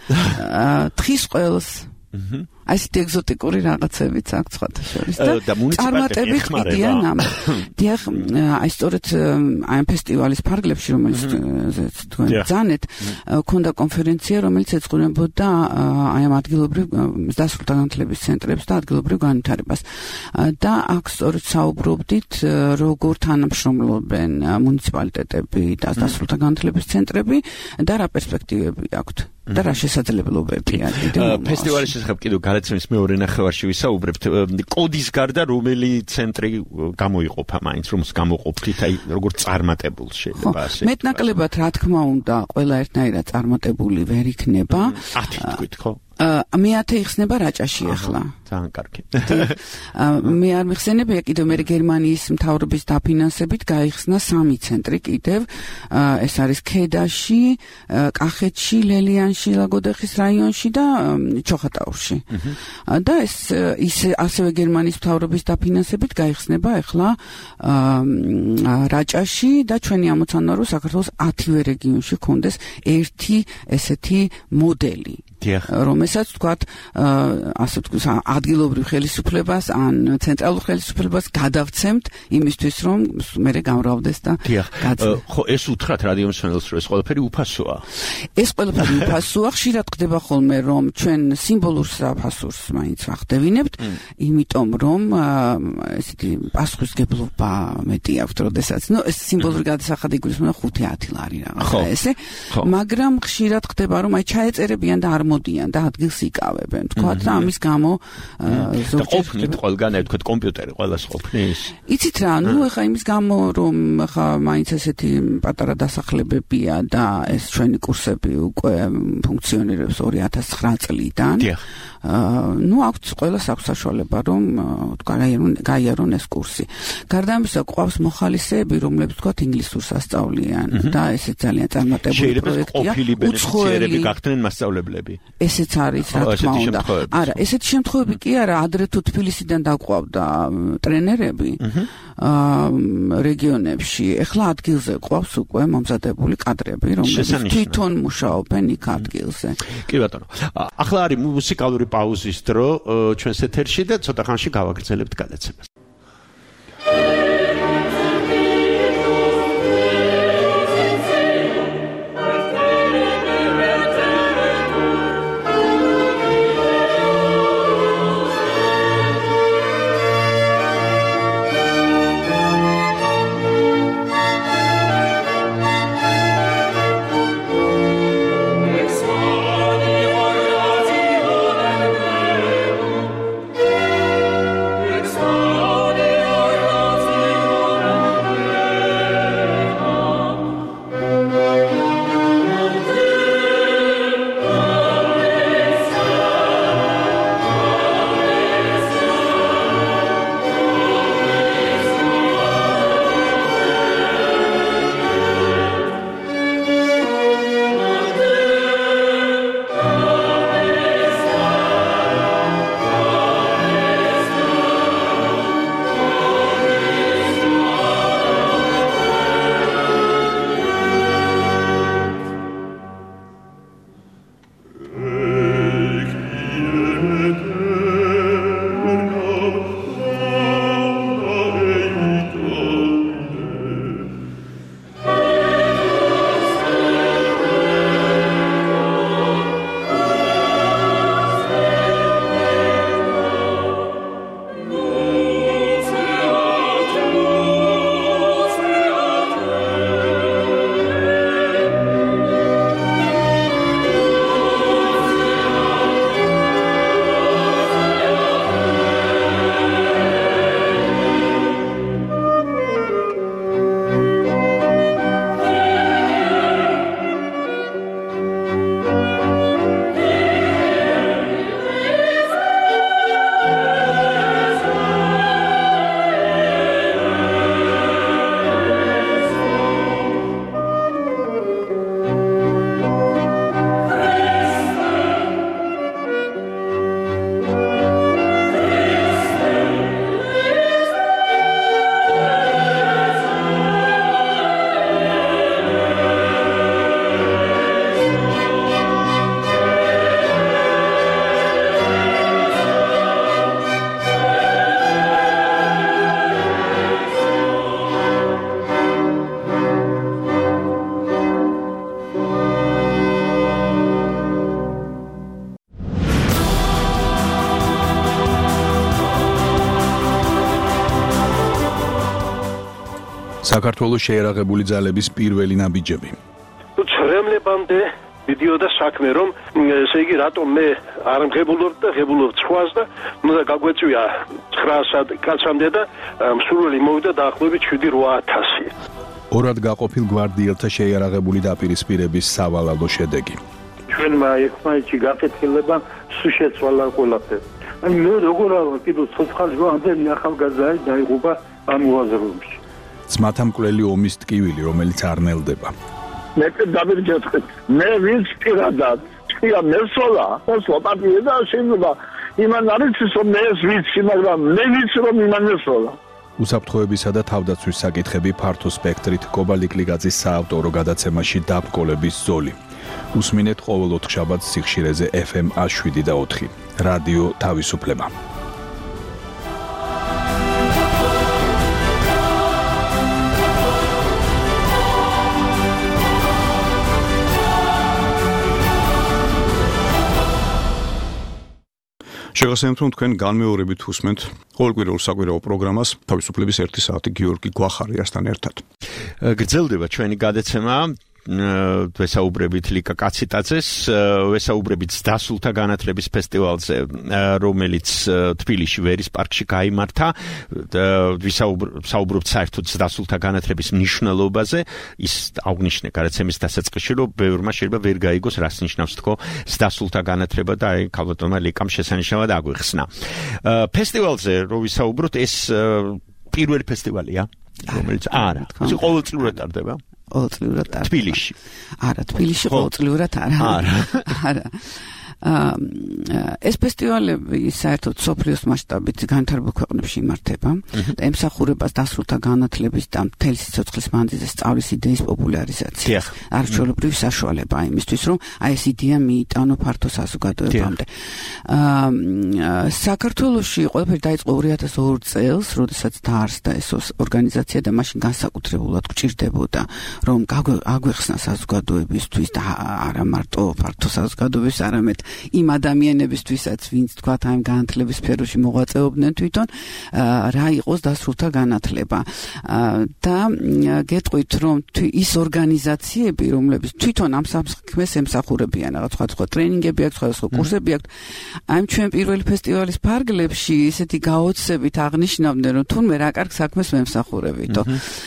თხის ყველს. აი ეს ეგზოტიკური რაღაცებიც აქვს სხვათა შორის და წარმატები ხდიან ამ. დიახ, აი სწორედ აი ამ ფესტივალის ფარგლებში, რომელიც თქვენ ბრძანეთ, ქონდა კონფერენცია, რომელიც ეწყობოდა აი ამ ადგილობრივ დასრულთა განათლების ცენტრებს და ადგილობრივ განვითარებას. და აქ სწორედ საუბრობდით, როგორ თანამშრომლობენ მუნიციპალიტეტები და დასრულთა განათლების ცენტრები და რა პერსპექტივები აქვთ. და რა შესაძლებლობებია. ფესტივალის შესახებ კიდევ გადაცემის მეორე ნახევარში ვისაუბრებთ. კოდის გარდა რომელი ცენტრი გამოიყოფა მაინც, რომ გამოყოფით, აი როგორ წარმატებულ შეიძლება ასე. მეტნაკლებად რა თქმა უნდა, ყველა ერთნაირად წარმატებული ვერ იქნება. 10 თქვით, ხო? მე-10 იხსნება რაჭაში ახლა. ძალიან კარგი. მე არ მიხსენებია კიდევ მე გერმანიის მთავრობის დაფინანსებით გაიხსნა 3 ცენტრი კიდევ. ეს არის ქედაში, კახეთში, ლელიანში, ლაგოდეხის რაიონში და ჩოხატაურში. და ეს ასევე გერმანიის მთავრობის დაფინანსებით გაიხსნება ახლა რაჭაში და ჩვენი ამოცანაა რომ საქართველოს 10-ვე რეგიონში ქონდეს ერთი ესეთი მოდელი. რომელსაც თქვათ ასე ვთქვათ ადგილობრივ ხელისუფლებას ან ცენტრალურ ხელისუფლებას გადავცემთ იმისთვის რომ მერე გამრავლდეს და გაძლიერდეს. ხო, ეს უთხრათ რადიო მსმენელს რომ ეს ყველაფერი უფასოა. ეს ყველაფერი უფასოა, ხშირად ხდება ხოლმე რომ ჩვენ სიმბოლურ საფასურს მაინც ვახდევინებთ, იმიტომ რომ ესეთი პასუხისგებლობა მეტი აქვს, როდესაც ნუ ეს სიმბოლური გადასახადი გულისხმობს 5-10 ლარი რაღაცა ესე, მაგრამ ხშირად ხდება რომ აი ჩაეწერებიან და არ წამოდიან და ადგილს იკავებენ. თქვა და ამის გამო ზოგიერთ ყველგან თქვა კომპიუტერი ყველას ყოფნის. იცით რა, ნუ ეხა იმის გამო რომ ეხა მაინც ესეთი პატარა დასახლებებია და ეს ჩვენი კურსები უკვე ფუნქციონირებს 2009 წლიდან. ნუ აქვს ყველას აქვს საშუალება რომ გაიარონ ეს კურსი. გარდა ამისა გვყავს მოხალისეები, რომლებიც თქვა ინგლისურს ასწავლიან და ესეც ძალიან წარმატებული პროექტია. უცხოელი გახდნენ მასწავლებლები. ესეც არის რა თქმა უნდა. არა, ესეთი შემთხვევები კი არა, ადრე თუ თბილისიდან დაგვყავდა ტრენერები რეგიონებში. ეხლა ადგილზე ყავს უკვე მომზადებული კადრები, რომლებიც თვითონ მუშაობენ იქ ადგილზე. კი ბატონო. ახლა არის მუსიკალური პაუზის დრო ჩვენს ეთერში და ცოტა ხანში გავაგრძელებთ გადაცემას. საქართველოს შეერაღებული ძალების პირველი ნაბიჯები. ცრემლებამდე მიდიოდა საქმე, რომ ესე იგი რატომ მე არ მღებულობ და ღებულობ სხვას და უნდა გაგვეწვია 900 კაცამდე და მსურველი მოვიდა დაახლოებით 7-8000. ორად გაყოფილ გვარდიელთა შეიარაღებული დაპირისპირების სავალალო შედეგი. ჩვენმა ერთმანეთში გაკეთილება სულ შეცვალა ყველაფერი. აი მე როგორ არა კიდევ ცოცხალი ამდენი ახალგაზრდა დაიღუპა ამ უაზროებში. ძმათა მკვლელი ომის ტკივილი, რომელიც არ ნელდება. მე დავირჯეთქეთ. მე ვინც პირადად ჭია მესოლა, ოსო პარტია და შეიძლება იმან არის რომ მე ეს ვიცი, მაგრამ მე ვიცი რომ იმან მესოლა. უსაფრთხოებისა და თავდაცვის საკითხები ფართო სპექტრით კობალიკლიგაძის საავტორო გადაცემაში დაბკოლების ზოლი. უსმინეთ ყოველ 4 შაბათს სიხშირეზე FM 107.4. რადიო თავისუფლება. შეგახსენებთ, რომ თქვენ განმეორებით უსმენთ ყოველკვირეულ საკვირაო პროგრამას თავისუფლების 1 საათი გიორგი გვახარიასთან ერთად. გრძელდება ჩვენი გადაცემა ვესაუბრებით ლიკა კაციტაძეს, ვესაუბრებით დასულთა განათლების ფესტივალზე, რომელიც თბილისში ვერის პარკში გაიმართა. ვისაუბრობთ საერთოდ დასულთა განათლების მნიშვნელობაზე, ის აღნიშნე გადაცემის დასაწყისში, რომ ბევრმა შეიძლება ვერ გაიგოს, რას ნიშნავს თქო დასულთა განათლება და აი ქალბატონმა ლიკამ შესანიშნავად აგვიხსნა. ფესტივალზე რო ვისაუბროთ, ეს პირველი ფესტივალია, რომელიც არა, ის ყოველწლიურად ტარდება. ყოველწლიურად ტარდება. თბილისში. არა, თბილისში ყოველწლიურად არა. არა. ეს ფესტივალები საერთოდ სოფლიოს მასშტაბით განვითარებულ ქვეყნებში იმართება და ემსახურებას დასრულთა განათლების და მთელი სიცოცხლის მანძილზე სწავლის იდეის პოპულარიზაცია. არჩეულებრივი საშუალება იმისთვის, რომ აი ეს იდეა მიიტანო ფართო საზოგადოებამდე. საქართველოში ყველაფერი დაიწყო 2002 წელს, როდესაც დაარსდა ეს ორგანიზაცია და მაშინ განსაკუთრებულად გჭირდებოდა, რომ აგვეხსნა საზოგადოებისთვის და არა მარტო ფართო საზოგადოების, არამედ იმ ადამიანებისთვისაც, ვინც თქვათ ამ განათლების სფეროში მოღვაწეობდნენ თვითონ, რა იყოს დასრულთა განათლება. და გეტყვით, რომ ის ორგანიზაციები, რომლებიც თვითონ ამ საქმეს ემსახურებიან, რაღაც სხვა ტრენინგები აქვს, სხვა კურსები აქვს, ამ ჩვენ პირველი ფესტივალის ფარგლებში ისეთი გაოცებით აღნიშნავდნენ, რომ თურმე რა კარგ საქმეს მემსახურებითო.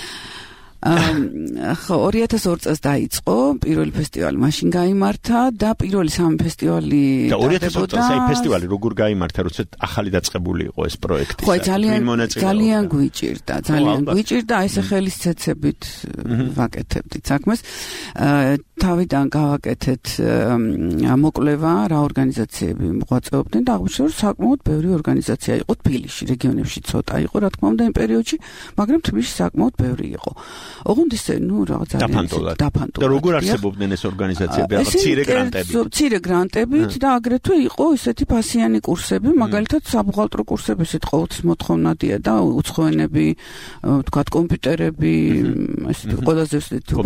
ხო 2002 წელს დაიწყო პირველი ფესტივალი, მაშინ გაიმართა და პირველი სამი ფესტივალი და 2002 წელს აი ფესტივალი როგორ გაიმართა, როცა ახალი დაწყებული იყო ეს პროექტი. ხო, ძალიან გვიჭირდა, ესე ხელისცეცებით ვაკეთებდით საქმეს. თავიდან გავაკეთეთ მოკვლევა, რა ორგანიზაციები მოღვაწეობდნენ და აღმოჩნდა, რომ საკმაოდ ბევრი ორგანიზაცია იყო თბილისში, რეგიონებში ცოტა იყო, რა თქმა უნდა, იმ პერიოდში, მაგრამ თბილისში საკმაოდ ბევრი იყო. ოღონდ ისე, რაღაც დაფანტულად. და როგორ არსებობდნენ ეს ორგანიზაციები? მცირე გრანტებით და აგრეთვე იყო ისეთი ფასიანი კურსები, მაგალითად საბუღალტრო კურსები, ესეთ ყოველთვის მოთხოვნადია და უცხოენები, თქვათ კომპიუტერები, ესეთი ყველაზე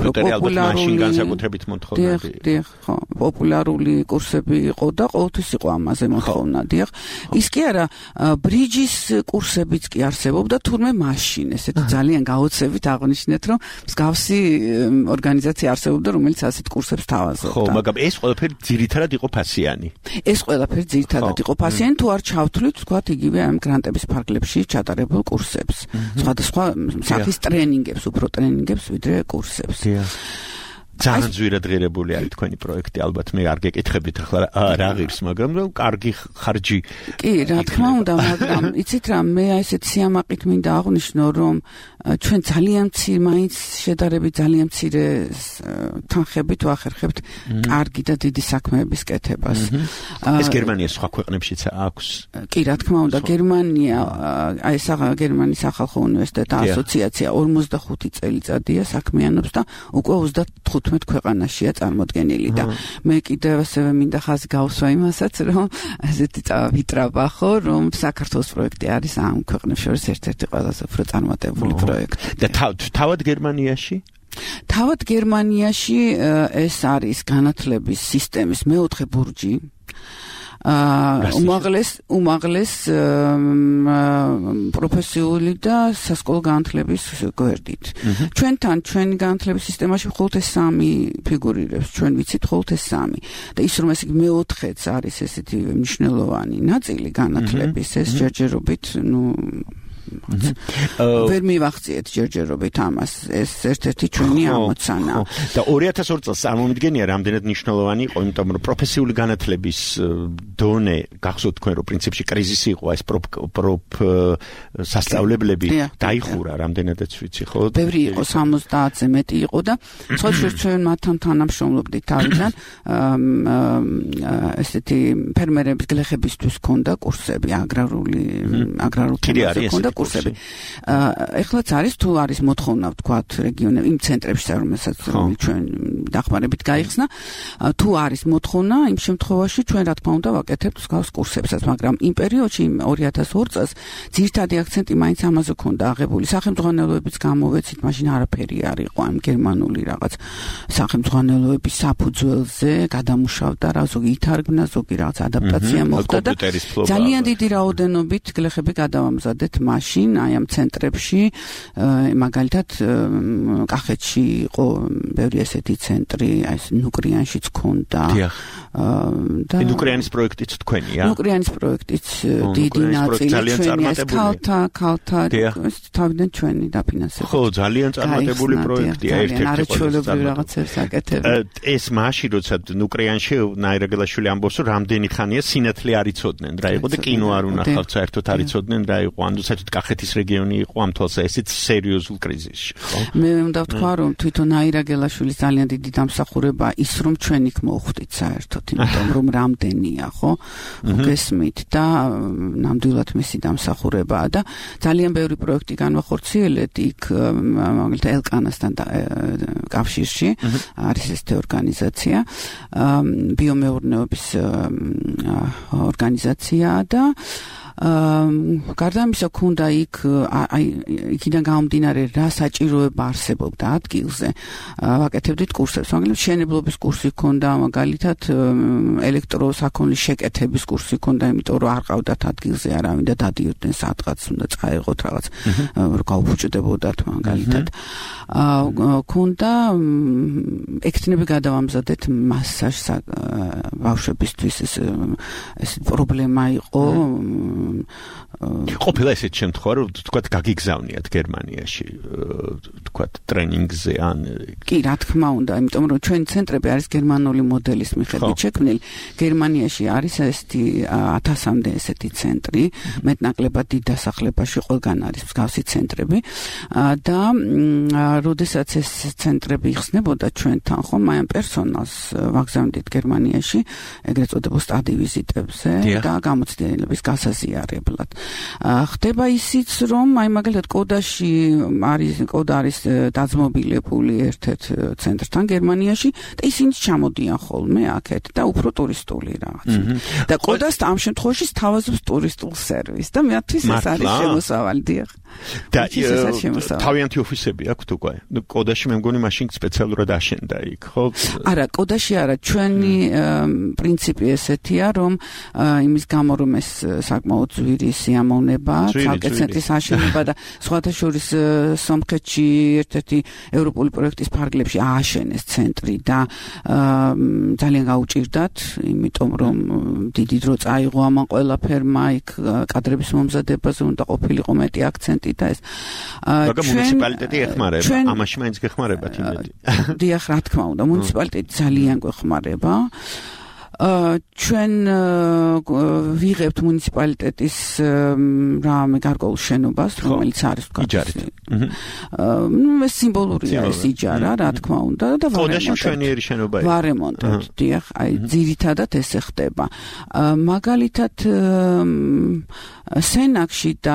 პოპულარული მოთხოვნადი. ხო, პოპულარული კურსები იყო და ყოველთვის იყო ამაზე მოთხოვნადი. ის კი არა, ბრიჯის კურსებიც კი არსებობდა, თურმე მაშინ ესეთი ძალიან გაოცებით აღნიშნეთ, რომ მსგავსი ორგანიზაცია არსებობდა, რომელიც ასეთ კურსებს თავაზობდა. ხო, მაგრამ ეს ყველაფერი ძირითადად იყო ფასიანი. ეს ყველაფერი ძირითადად იყო ფასიანი, თუ არ ჩავთვლით, თქვათ, იგივე ამ გრანტების ფარგლებში ჩატარებულ კურსებს. სხვადასხვა სახის ტრენინგებს, უფრო ტრენინგებს, ვიდრე კურსებს. ძალიან ძვირადღირებული არის თქვენი პროექტი, ალბათ მე არ გეკითხებით ახლა რა ღირს, მაგრამ კარგი ხარჯი. კი, რა თქმა უნდა, მაგრამ იცით რა, მე ესეთ სიამაყით მინდა აღნიშნო, რომ ჩვენ ძალიან მცირე, მაინც შედარებით ძალიან მცირე თანხებით ვახერხებთ კარგი და დიდი საქმეების კეთებას. ეს გერმანიის სხვა ქვეყნებშიც აქვს. კი, რა თქმა უნდა, გერმანია, აი ეს გერმანიის სახალხო უნივერსიტეტთა ასოციაცია 45 წელიწადია საქმიანობს და უკვე 35 ქვეყანაშია წარმოდგენილი და მე კიდევ ასევე მინდა ხაზი გავუსვა იმასაც, რომ ესეთი ვიტრაბა ხო, რომ საქართველოს პროექტი არის ამ ქვეყნებს შორის ერთ-ერთი ყველაზე უფრო წარმატებული პროექტი. და თავად გერმანიაში? თავად გერმანიაში ეს არის განათლების სისტემის მეოთხე ბურჯი. უმაღლეს პროფესიული და სასკოლო განათლების გვერდით. ჩვენთან ჩვენი განათლების სისტემაში მხოლოდ ეს სამი ფიგურირებს, ჩვენ ვიცით მხოლოდ ეს სამი. და ის რომ ეს მეოთხეც არის ესეთი მნიშვნელოვანი ნაწილი განათლების, ეს ჯერჯერობით, ვერ მივახციეთ ჯერჯერობით ამას, ეს ერთ-ერთი ჩვენი ამოცანა. და 2002 წელს წარმომიდგენია რამდენად მნიშვნელოვანი იყო, იმიტომ რომ პროფესიული განათლების დონე, გახსოვთ თქვენ რომ პრინციპში კრიზისი იყო, ეს სასწავლებლები დაიხურა რამდენადაც ვიცი, ხო? ბევრი იყო, 70-ზე მეტი იყო და სხვადასხვა ჩვენ მათთან თანამშრომლობდით თავიდან, ესეთი ფერმერების გლეხებისთვის ქონდა კურსები, აგრარულ თემაზე ქონდა კურსები. ეხლაც არის, თუ არის მოთხოვნა, ვთქვათ, რეგიონებში, იმ ცენტრებში, რომელსაც ჩვენ დახმარებით გაიხსნა, თუ არის მოთხოვნა, იმ შემთხვევაში ჩვენ რა თქმა უნდა ვაკეთებთ მსგავს კურსებსაც, მაგრამ იმ პერიოდში 2002 წელს ძირითადი აქცენტი მაინც ამაზე ქონდა აღებული. სახელმძღვანელოებიც გამოვეცით, მაშინ არაფერი არ იყო ამ გერმანული რაღაც სახელმძღვანელოების საფუძველზე, გადამუშავდა რა, ზოგი ითარგმნა, ზოგი რაღაც ადაპტაცია მოხდა და ძალიან დიდი რაოდენობით გლეხები გადავამზადეთ მაშინ შინ აი ამ ცენტრებში მაგალითად კახეთში იყო ბევრი ესეთი ცენტრი აი ეს ნუკრიანშიც ქონდა და ნუკრიანის პროექტიც თქვენია ნუკრიანის პროექტიც დიდი ნაწილი ჩვენია ქალთა თავიდან ჩვენი დაფინანსება ხო ძალიან წარმატებული პროექტია ერთ-ერთი არაჩვეულებრივი რაღაცებს აკეთებენ ეს მაშინ როცა ნუკრიანში ნაირაგელაშვილი ამბობს რომ რამდენი ხანია სინათლე არ იცოდნენ რა იყო და კინო არ უნახავთ საერთოდ არ იცოდნენ რა იყო ანუ საერთოდ კახეთის რეგიონი იყო ამ თვალსაზრისით სერიოზულ კრიზისში ხო მე უნდა ვთქვა რომ თვითონ ნაირაგელაშვილის ძალიან დიდი დამსახურება ის რომ ჩვენ იქ მოვხვდით საერთოდ იმიტომ რომ რამდენია ხო გესმით და ნამდვილად მისი დამსახურებაა და ძალიან ბევრი პროექტი განვახორციელეთ იქ მაგალითად ელკანასთან კავშირში არის ესეთი ორგანიზაცია ბიომეურნეობის ორგანიზაციაა და გარდა ამისა ქონდა იქ იქიდან გამომდინარე რა საჭიროება არსებობდა ადგილზე ვაკეთებდით კურსებს მაგალითად მშენებლობის კურსი ქონდა მაგალითად ელექტროსაქონლის შეკეთების კურსი ქონდა იმიტომ რომ არ ყავდათ ადგილზე არავინ და დადიოდნენ სადღაც უნდა წაეღოთ რაღაც რომ გაუფუჭდებოდათ მაგალითად ქონდა ექთნები გადავამზადეთ მასაჟს ბავშვებისთვის ეს პრობლემა იყო ყოფილა ესეთ შემთხვევა რომ თქვათ გაგიგზავნიათ გერმანიაში თქვათ ტრენინგზე ან კი რა თქმა უნდა იმიტომ რომ ჩვენი ცენტრები არის გერმანული მოდელის მიხედვით შექმნილი გერმანიაში არის ესეთი 1000-მდე ესეთი ცენტრი მეტნაკლებად დიდ დასახლებაში ყველგან არის მსგავსი ცენტრები და როდესაც ეს ცენტრები იხსნებოდა ჩვენთან ხომ აი ამ პერსონალს ვაგზავნდით გერმანიაში ეგრეთ წოდებულ სტადი ვიზიტებზე და გამოცდილების გასაზიარებლად. ხდება ისიც რომ აი მაგალითად კოდაში კოდა არის დაძმობილებული ერთ-ერთ ცენტრთან გერმანიაში და ისინი ჩამოდიან ხოლმე აქეთ და უფრო ტურისტული რაღაც. და კოდას ამ შემთხვევაში სთავაზობს ტურისტულ სერვისს და მეთვის ეს არის შემოსავალი დიახ. და თავიანთი ოფისები აქვთ უკვე. კოდაში მე მგონი მაშინ სპეციალურად აშენდა იქ, ხო? არა, კოდაში არა, ჩვენი პრინციპი ესეთია, რომ იმის გამო რომ ეს საკმაოდ ძვირი სიამოვნება, ცალკე ცენტრის აშენება და სხვათა შორის სომხეთში ერთ-ერთი ევროპული პროექტის ფარგლებში ააშენეს ცენტრი და ძალიან გაუჭირდათ, იმიტომ რომ დიდი დრო წაიღო ამან ყველაფერმა, იქ კადრების მომზადებაზე უნდა ყოფილიყო მეტი აქცენტი და ეს მაგრამ მუნიციპალიტეტი ეხმარება, ამაში მაინც გეხმარებათ იმედი. დიახ, რა თქმა უნდა, მუნიციპალიტეტი ძალიან გვეხმარება. ჩვენ ვიღებთ მუნიციპალიტეტის რამე გარკვეულ შენობას, რომელიც არის იჯარით. ეს სიმბოლურია ეს იჯარა, რა თქმა უნდა და კოდაში მშვენიერი შენობა იყო. ვარემონტებთ, დიახ, აი ძირითადად ესე ხდება. მაგალითად სენაკში და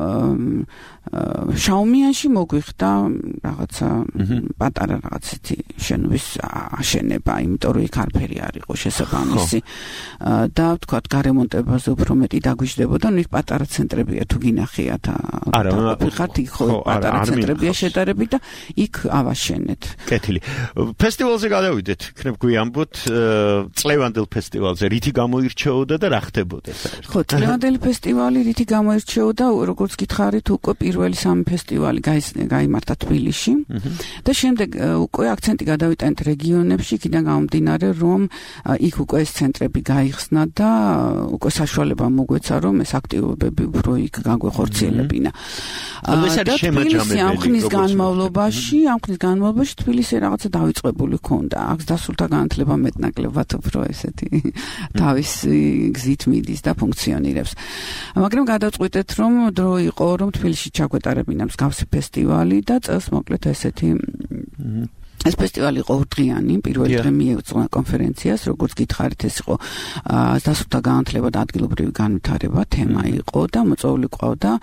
შაუმიანში მოგვიხდა რაღაცა პატარა რაღაცეთი შენობის აშენება, იმიტომ რომ იქ არაფერი არ იყო შესაბამისი. და ვთქვათ, გარემონტებაზე უფრო მეტი დაგვიждდებოდა, ნუ პატარა ცენტრებია თუ გინახიათ. არა, ხართ იქ ხო პატარა ცენტრებია შედარებით და იქ ავაშენეთ. კეთილი. ფესტივალზე გადავიდეთ, იქნებ გვიამბოთ, წლევანდელ ფესტივალზე რითი გამოირჩეოდა და რა ხდებოდა საერთოდ? ხო, წლევანდელი ფესტივალი რითი გამოირჩეოდა, როგორც გითხარით, უკვე პირველი სამი ფესტივალი გაიმართა თბილისში და შემდეგ უკვე აქცენტი გადავიტანეთ რეგიონებში, იქიდან გამომდინარე, რომ იქ უკვე ეს ცენტრები გაიხსნა და უკვე საშუალება მოგვეცა, რომ ეს აქტივობები უფრო იქ გაგვეხორციელებინა. თბილისი ამ ხნის განმავლობაში თბილისი რაღაცა დავიწყებული ქონდა. აქ დასრულთა განათლება მეტნაკლებად უფრო ესეთი თავის გზით მიდის და ფუნქციონირებს. მაგრამ გადავწყვიტეთ, რომ დრო იყო, რომ თბილისში ჩაგვეტარებინა მსგავსი ფესტივალი და წელს მოკლედ ესეთი ეს ფესტივალი იყო ორდღიანი, პირველი დღე მიეწონა კონფერენციას, როგორც გითხარით, ეს იყო დასრულთა განათლება და ადგილობრივი განვითარება, თემა იყო და მოწვეული ყავდა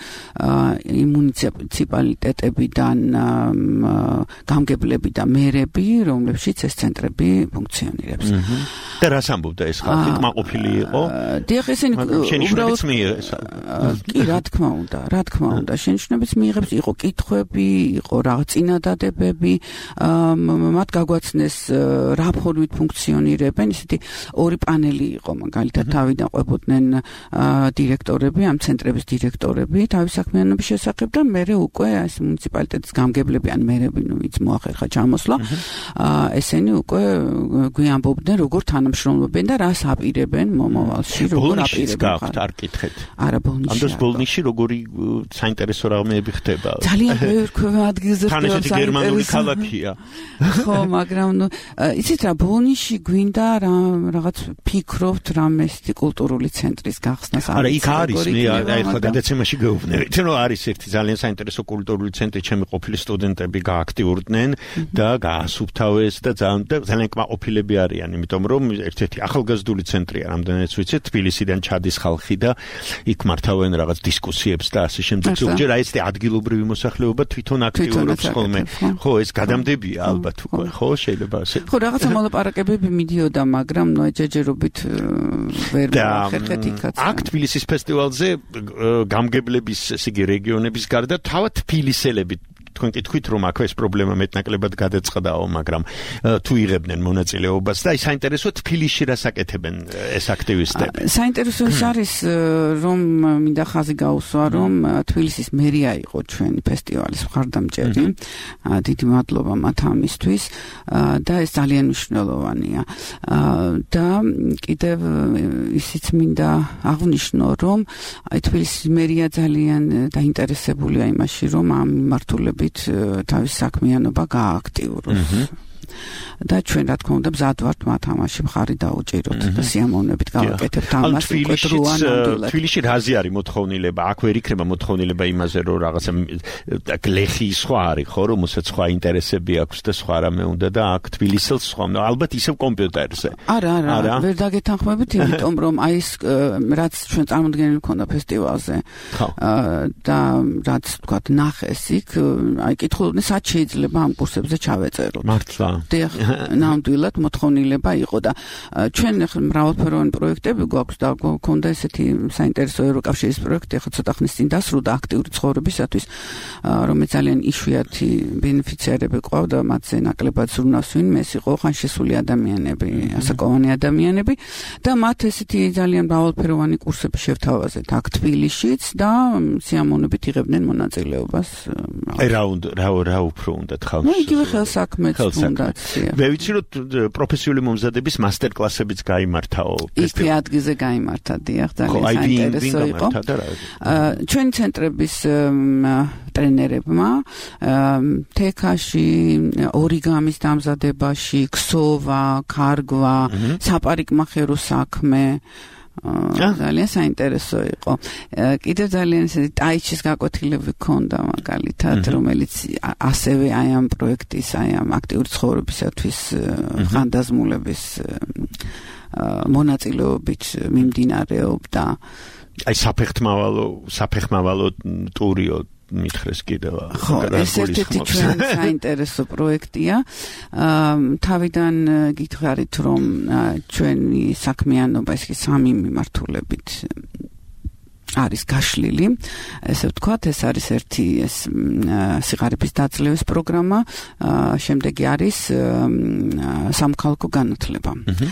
მუნიციპალიტეტებიდან გამგებლები და მერები, რომლებშიც ეს ცენტრები ფუნქციონირებს. და რას ამბობდა ეს ხალხი? კმაყოფილი იყო? დიახ, ესენი შენიშვნებიც მიიღეს. კი, რა თქმა უნდა, შენიშვნებიც მიიღებს, იყო კითხვები, იყო რაღაც წინადადებები, მათ გაგვაცნეს რა ფორმით ფუნქციონირებენ, ისეთი ორი პანელი იყო, მაგალითად თავიდან ყვებოდნენ დირექტორები, ამ ცენტრების დირექტორები თავის საქმიანობის შესახებ და მერე უკვე ეს მუნიციპალიტეტის გამგებლები ან მერები, ვინც მოახერხა ჩამოსვლა, ესენი უკვე გვიამბობდნენ როგორ თანამშრომლობენ და რას აპირებენ მომავალში, როგორ აპირებენ. არ კითხეთ. არა, ბოლნიში. ამ დროს ბოლნიში როგორი საინტერესო რამეები ხდება. ძალიან ბევრ ადგილზე ხდება საინტერესო გერმანული ქალაქია. ხო, მაგრამ იცით რა, ბოლნიში გვინდა რაღაც ფიქრობთ რამე კულტურული ცენტრის გახსნას. არა, იქ არის, მე ახლა გადაცემაში გეუბნებით, რომ არის ერთი ძალიან საინტერესო კულტურული ცენტრი, ჩემი ყოფილი სტუდენტები გააქტიურდნენ და გაასუფთავეს და ძალიან კმაყოფილები არიან, იმიტომ რომ ერთ-ერთი ახალგაზრდული ცენტრია, რამდენიც ვიცით, თბილისიდან ჩადის ხალხი და იქ მართავენ რაღაც დისკუსიებს და ასე შემდეგ. ზოგჯერ აი ესეთი ადგილობრივი მოსახლეობა თვითონ აქტიურობს ხოლმე. ხო, ეს გადამდებია ალბათ უკვე, ხო, შეიძლება ასე. ხო, რაღაცა მოლაპარაკებები მიდიოდა, მაგრამ ეჯერობით ვერ მოახერხეთ იქაც. აქ თბილისის ფესტივალზე გამგებლების, ესე იგი, რეგიონების გარდა თავად თბილისელები თქვენ კითხვით რომ აქ ეს პრობლემა მეტნაკლებად გადაწყდაო, მაგრამ თუ იღებდნენ მონაწილეობას და საინტერესო თბილისში რას აკეთებენ ეს აქტივისტები? საინტერესო ის არის რომ მინდა ხაზი გაუსვა რომ თბილისის მერია იყო ჩვენი ფესტივალის მხარდამჭერი. დიდი მადლობა მათ ამისთვის და ეს ძალიან მნიშვნელოვანია. და კიდევ ისიც მინდა აღვნიშნო რომ აი თბილისის მერია ძალიან დაინტერესებულია იმაში რომ ამ მიმართულებით თავის საქმიანობა გააქტიუროს. და ჩვენ რა თქმა უნდა მზად ვართ მათ ამაში მხარი დაუჭიროთ და სიამოვნებით გავაკეთებთ ამას უკეთროანამდვილად. თბილისში რაზე არის მოთხოვნილება? აქ ვერ იქნება მოთხოვნილება იმაზე რომ რაღაცა გლეხი სხვა არის ხო, რომელსაც სხვა ინტერესები აქვს და სხვა რამე უნდა და აქ თბილისელს სხვა, ალბათ ისევ კომპიუტერზე. არა, ვერ დაგეთანხმებით, იმიტომ რომ აი ეს რაც ჩვენ წარმოდგენილი ქონდა ფესტივალზე და რაც თქვა ნახეს იქ, აი კითხულობდნენ სად შეიძლება ამ კურსებზე ჩავეწეროთ. მართლა ნამდვილად მოთხოვნილება იყო და ჩვენ მრავალფეროვანი პროექტები გვაქვს და გვქონდა ესეთი საინტერესო ევროკავშირის პროექტი, ახლა ცოტა ხნის წინ დასრულდა აქტიური ცხოვრებისათვის, რომელიც ძალიან იშვიათი ბენეფიციარები ყავდა, მათზე ნაკლებად ზრუნავს ვინმე, ეს იყო ხანშესული ადამიანები, ასაკოვანი ადამიანები და მათ ესეთი ძალიან მრავალფეროვანი კურსები შევთავაზეთ აქ თბილისშიც და სიამოვნებით იღებდნენ მონაწილეობას. რა უფრო უნდათ ხალხს? ნუ იგივე ხელსაქმეც უნდა. მე ვიცი რომ პროფესიული მომზადების მასტერკლასებიც გაიმართაო. იქ ადგილზე გაიმართა, დიახ, ძალიან საინტერესო იყო. ჩვენი ცენტრების ტრენერებმა თექაში, ორიგამის დამზადებაში, ქსოვა, ქარგვა, საპარიკმახერო საქმე ძალიან საინტერესო იყო. კიდევ ძალიან ესეთი ტაიჩის გაკვეთილები ქონდა მაგალითად, რომელიც ასევე აი ამ პროექტის, აი ამ აქტიური ცხოვრებისათვის ხანდაზმულების მონაწილეობით მიმდინარეობდა. აი საფეხმავალო ტურიო მითხრეს კიდევ. ხო, ეს ერთ-ერთი ჩვენ საინტერესო პროექტია. თავიდან გითხარით რომ ჩვენი საქმიანობა ეს სამი მიმართულებით არის გაშლილი, ესე ვთქვათ, ეს არის ერთი ეს სიღარიბის დაძლევის პროგრამა, შემდეგი არის სამოქალაქო განათლება.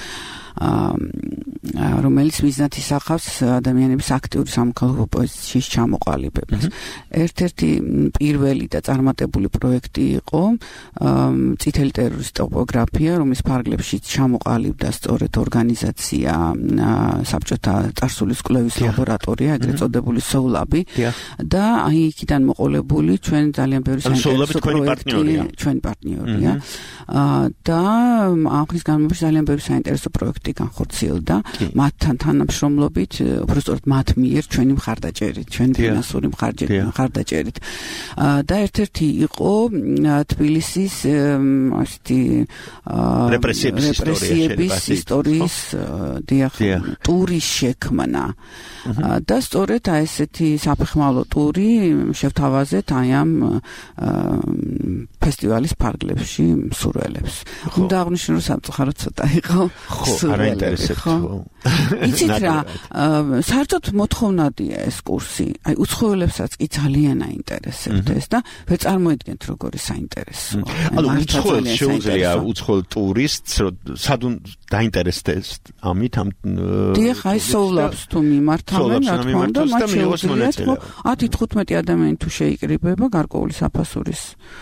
რომელიც მიზნად ისახავს ადამიანების აქტიური სამოქალაქო პოზიციის ჩამოყალიბებას. ერთ-ერთი პირველი და წარმატებული პროექტი იყო წითელი ტერორის ტოპოგრაფია, რომლის ფარგლებში ჩამოყალიბდა სწორედ ორგანიზაცია საბჭოთა წარსულის კვლევის ლაბორატორია, ეგრეთ წოდებული SOLAB და აი იქიდან მოყოლებული ჩვენ ძალიან ბევრი საინტერესო პროექტი, ჩვენი პარტნიორია. და ახლის განმავლობაში ძალიან ბევრი საინტერესო პროექტი განხორციელდა მათთან თანამშრომლობით, უბრალოდ მათ მიერ ჩვენი მხარდაჭერით, ჩვენი ფინანსური მხარდაჭერით. და ერთ-ერთი იყო თბილისის ასეთი რეპრესიების ისტორიის ტურის შექმნა. და სწორედ აი ესეთი საფეხმავლო ტური შევთავაზეთ აი ამ ფესტივალის ფარგლებში მსურველებს. უნდა აღნიშნო, რომ სამწუხაროდ ცოტა იყო მსურველები, ხო? იცით რა, საერთოდ მოთხოვნადია ეს კურსი. აი უცხოელებსაც კი ძალიან აინტერესებდეს და ვერ წარმოიდგენთ როგორი საინტერესოა. ანუ უცხოელს შეუძლია უცხოელ ტურისტს დაინტერესდეს ამით ამ დიახ, აი Soul-Labs თუ მიმართავენ, რა თქმა უნდა, მათ შეუძლიათ 10-15 ადამიანი თუ შეიკრიბება გარკვეული საფასურის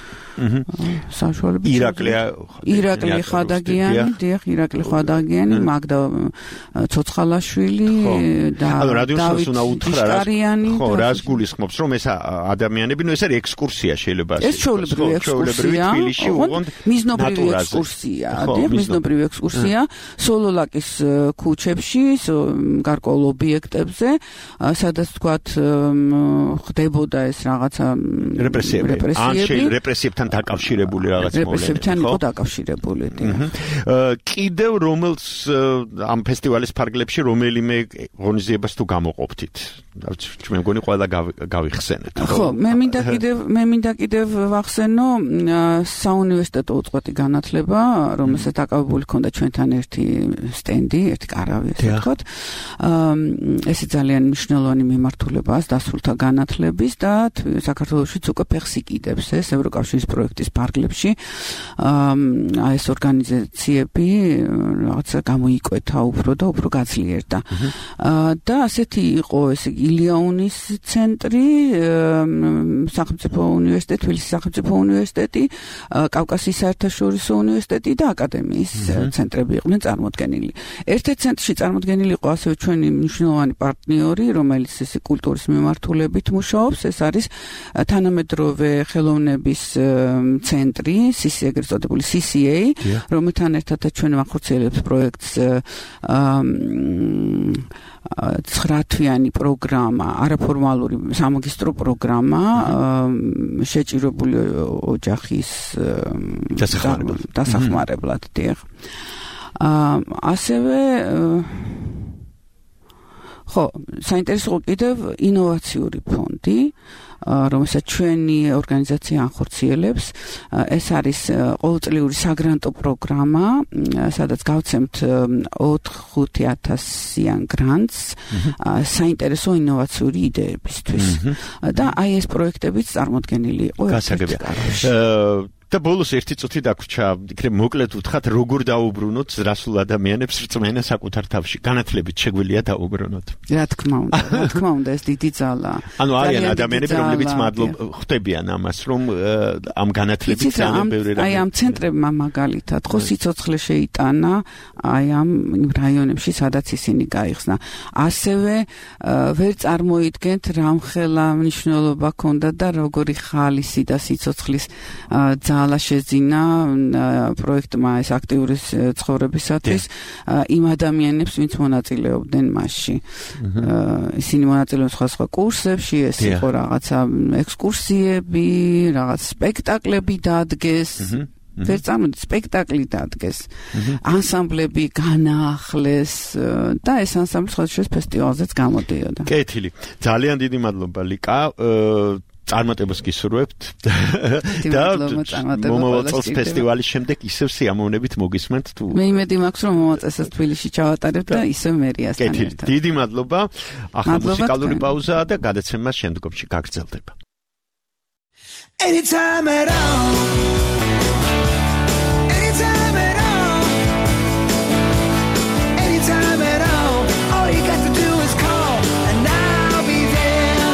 საშუალებით. ირაკლი ხადაგიანი, დიახ, ირაკლი ხადაგიანი, მაგდა ცოცხალაშვილი და რადიოსს უნდა უთხრა ხო, რას გულისხმობს, რომ ეს ადამიანები, ეს არის ექსკურსია შეიძლება ეს ჩვეულებრივი ექსკურსია, ოღონდ მიზნობრივი ექსკურსია, დიახ, მიზნობრივი ექსკურსია, სოლოლაკის ქუჩებში, გარკვეულ ობიექტებზე, სადაც თქვათ ხდებოდა ეს რაღაცა რეპრესიებთან დაკავშირებული რაღაც მოვლენები. რეპრესიებთან იყო დაკავშირებული. კიდევ რომელს ამ ფესტივალის ფარგლებში რომელიმე ღონისძიებას თუ გამოყოფთით? მე მგონი ყველა გავიხსენეთ. ხო, მე მინდა კიდევ ვახსენო საუნივერსიტეტო უწყვეტი განათლება, რომელსაც დაკავებული ჰქონდა ჩვენთან ერთი სტენდი, ერთი კარავი, ასე ვთქვათ. ესე ძალიან მნიშვნელოვანი მიმართულებაა დასრულთა განათლების და საქართველოშიც უკვე ფეხს იკიდებს ეს ევროკავშირის პროექტის ფარგლებში. აი ეს ორგანიზაციები რაღაცა გამოიკვეთა უფრო და უფრო გაძლიერდა. და ასეთი იყო ესე ილიაუნის ცენტრი, სახელმწიფო უნივერსიტეტი, თბილისის სახელმწიფო უნივერსიტეტი, კავკასიის საერთაშორისო უნივერსიტეტი და აკადემიის ცენტრები იყვნენ წარმოდგენილი. ერთ-ერთ ცენტრში წარმოდგენილი იყო ასევე ჩვენი მნიშვნელოვანი პარტნიორი, რომელიც ესე კულტურის მიმართულებით მუშაობს, ეს არის თანამედროვე ხელოვნების ცენტრი, ეგრეთ წოდებული CCA, რომელთან ერთად ჩვენ ვახორციელებთ პროექტს 9-თვიანი პროგრამა, არაფორმალური სამაგისტრო პროგრამა, შეჭირებული ოჯახის დასახმარებლად, დიახ. ასევე ხო, საინტერესო კიდევ ინოვაციური ფონდი, რომელსაც ჩვენი ორგანიზაცია ახორციელებს. ეს არის ყოველწლიური საგრანტო პროგრამა, სადაც გავცემთ 4-5,000-იან გრანტს საინტერესო ინოვაციური იდეებისთვის. და აი ეს პროექტებიც წარმოდგენილი იყო ერთ-ერთ კარავში. და ბოლოს ერთი წუთი დაგვრჩა, იქნებ მოკლედ უთხრათ, როგორ დაუბრუნოთ რასულ ადამიანებს რწმენა საკუთარ თავში. განათლებით შეგვიძლია დაუბრუნოთ. რა თქმა უნდა, ეს დიდი ძალაა. ანუ არიან ადამიანები, რომლებიც ხვდებიან ამას, რომ ამ განათლებით ძალიან ბევრი აი ამ ცენტრებმა მაგალითად ხო სიცოცხლე შეიტანა აი ამ რაიონებში, სადაც ისინი გაიხსნა. ასევე ვერ წარმოიდგენთ რამხელა მნიშვნელობა ჰქონდა და როგორი ხალისი და სიცოცხლის ძალა შეძინა პროექტმა ეს აქტიური ცხოვრებისათვის იმ ადამიანებს, ვინც მონაწილეობდნენ მასში. ისინი მონაწილეობდნენ სხვა კურსებში, ეს იყო რაღაცა ექსკურსიები, რაღაც სპექტაკლები დადგეს. ვერ წარმოიდგინეთ, სპექტაკლი დადგეს. ანსამბლები განაახლეს და ეს ანსამბლი სხვადასხვა ფესტივალზეც გამოდიოდა. კეთილი. ძალიან დიდი მადლობა ლიკა. წარმატებას გისურვებთ და მომავალ წელს ფესტივალის შემდეგ ისევ სიამოვნებით მოგისმენთ თუ მე იმედი მაქვს რომ მომავალ წელს თბილისში ჩავატარებ და ისევ მერიასთან ერთად. დიდი მადლობა. ახლა მუსიკალური პაუზაა და გადაცემა შემდგომში გაგრძელდება. Anytime at all. Anytime at all. Anytime at all. All you got to do is call and I'll be there.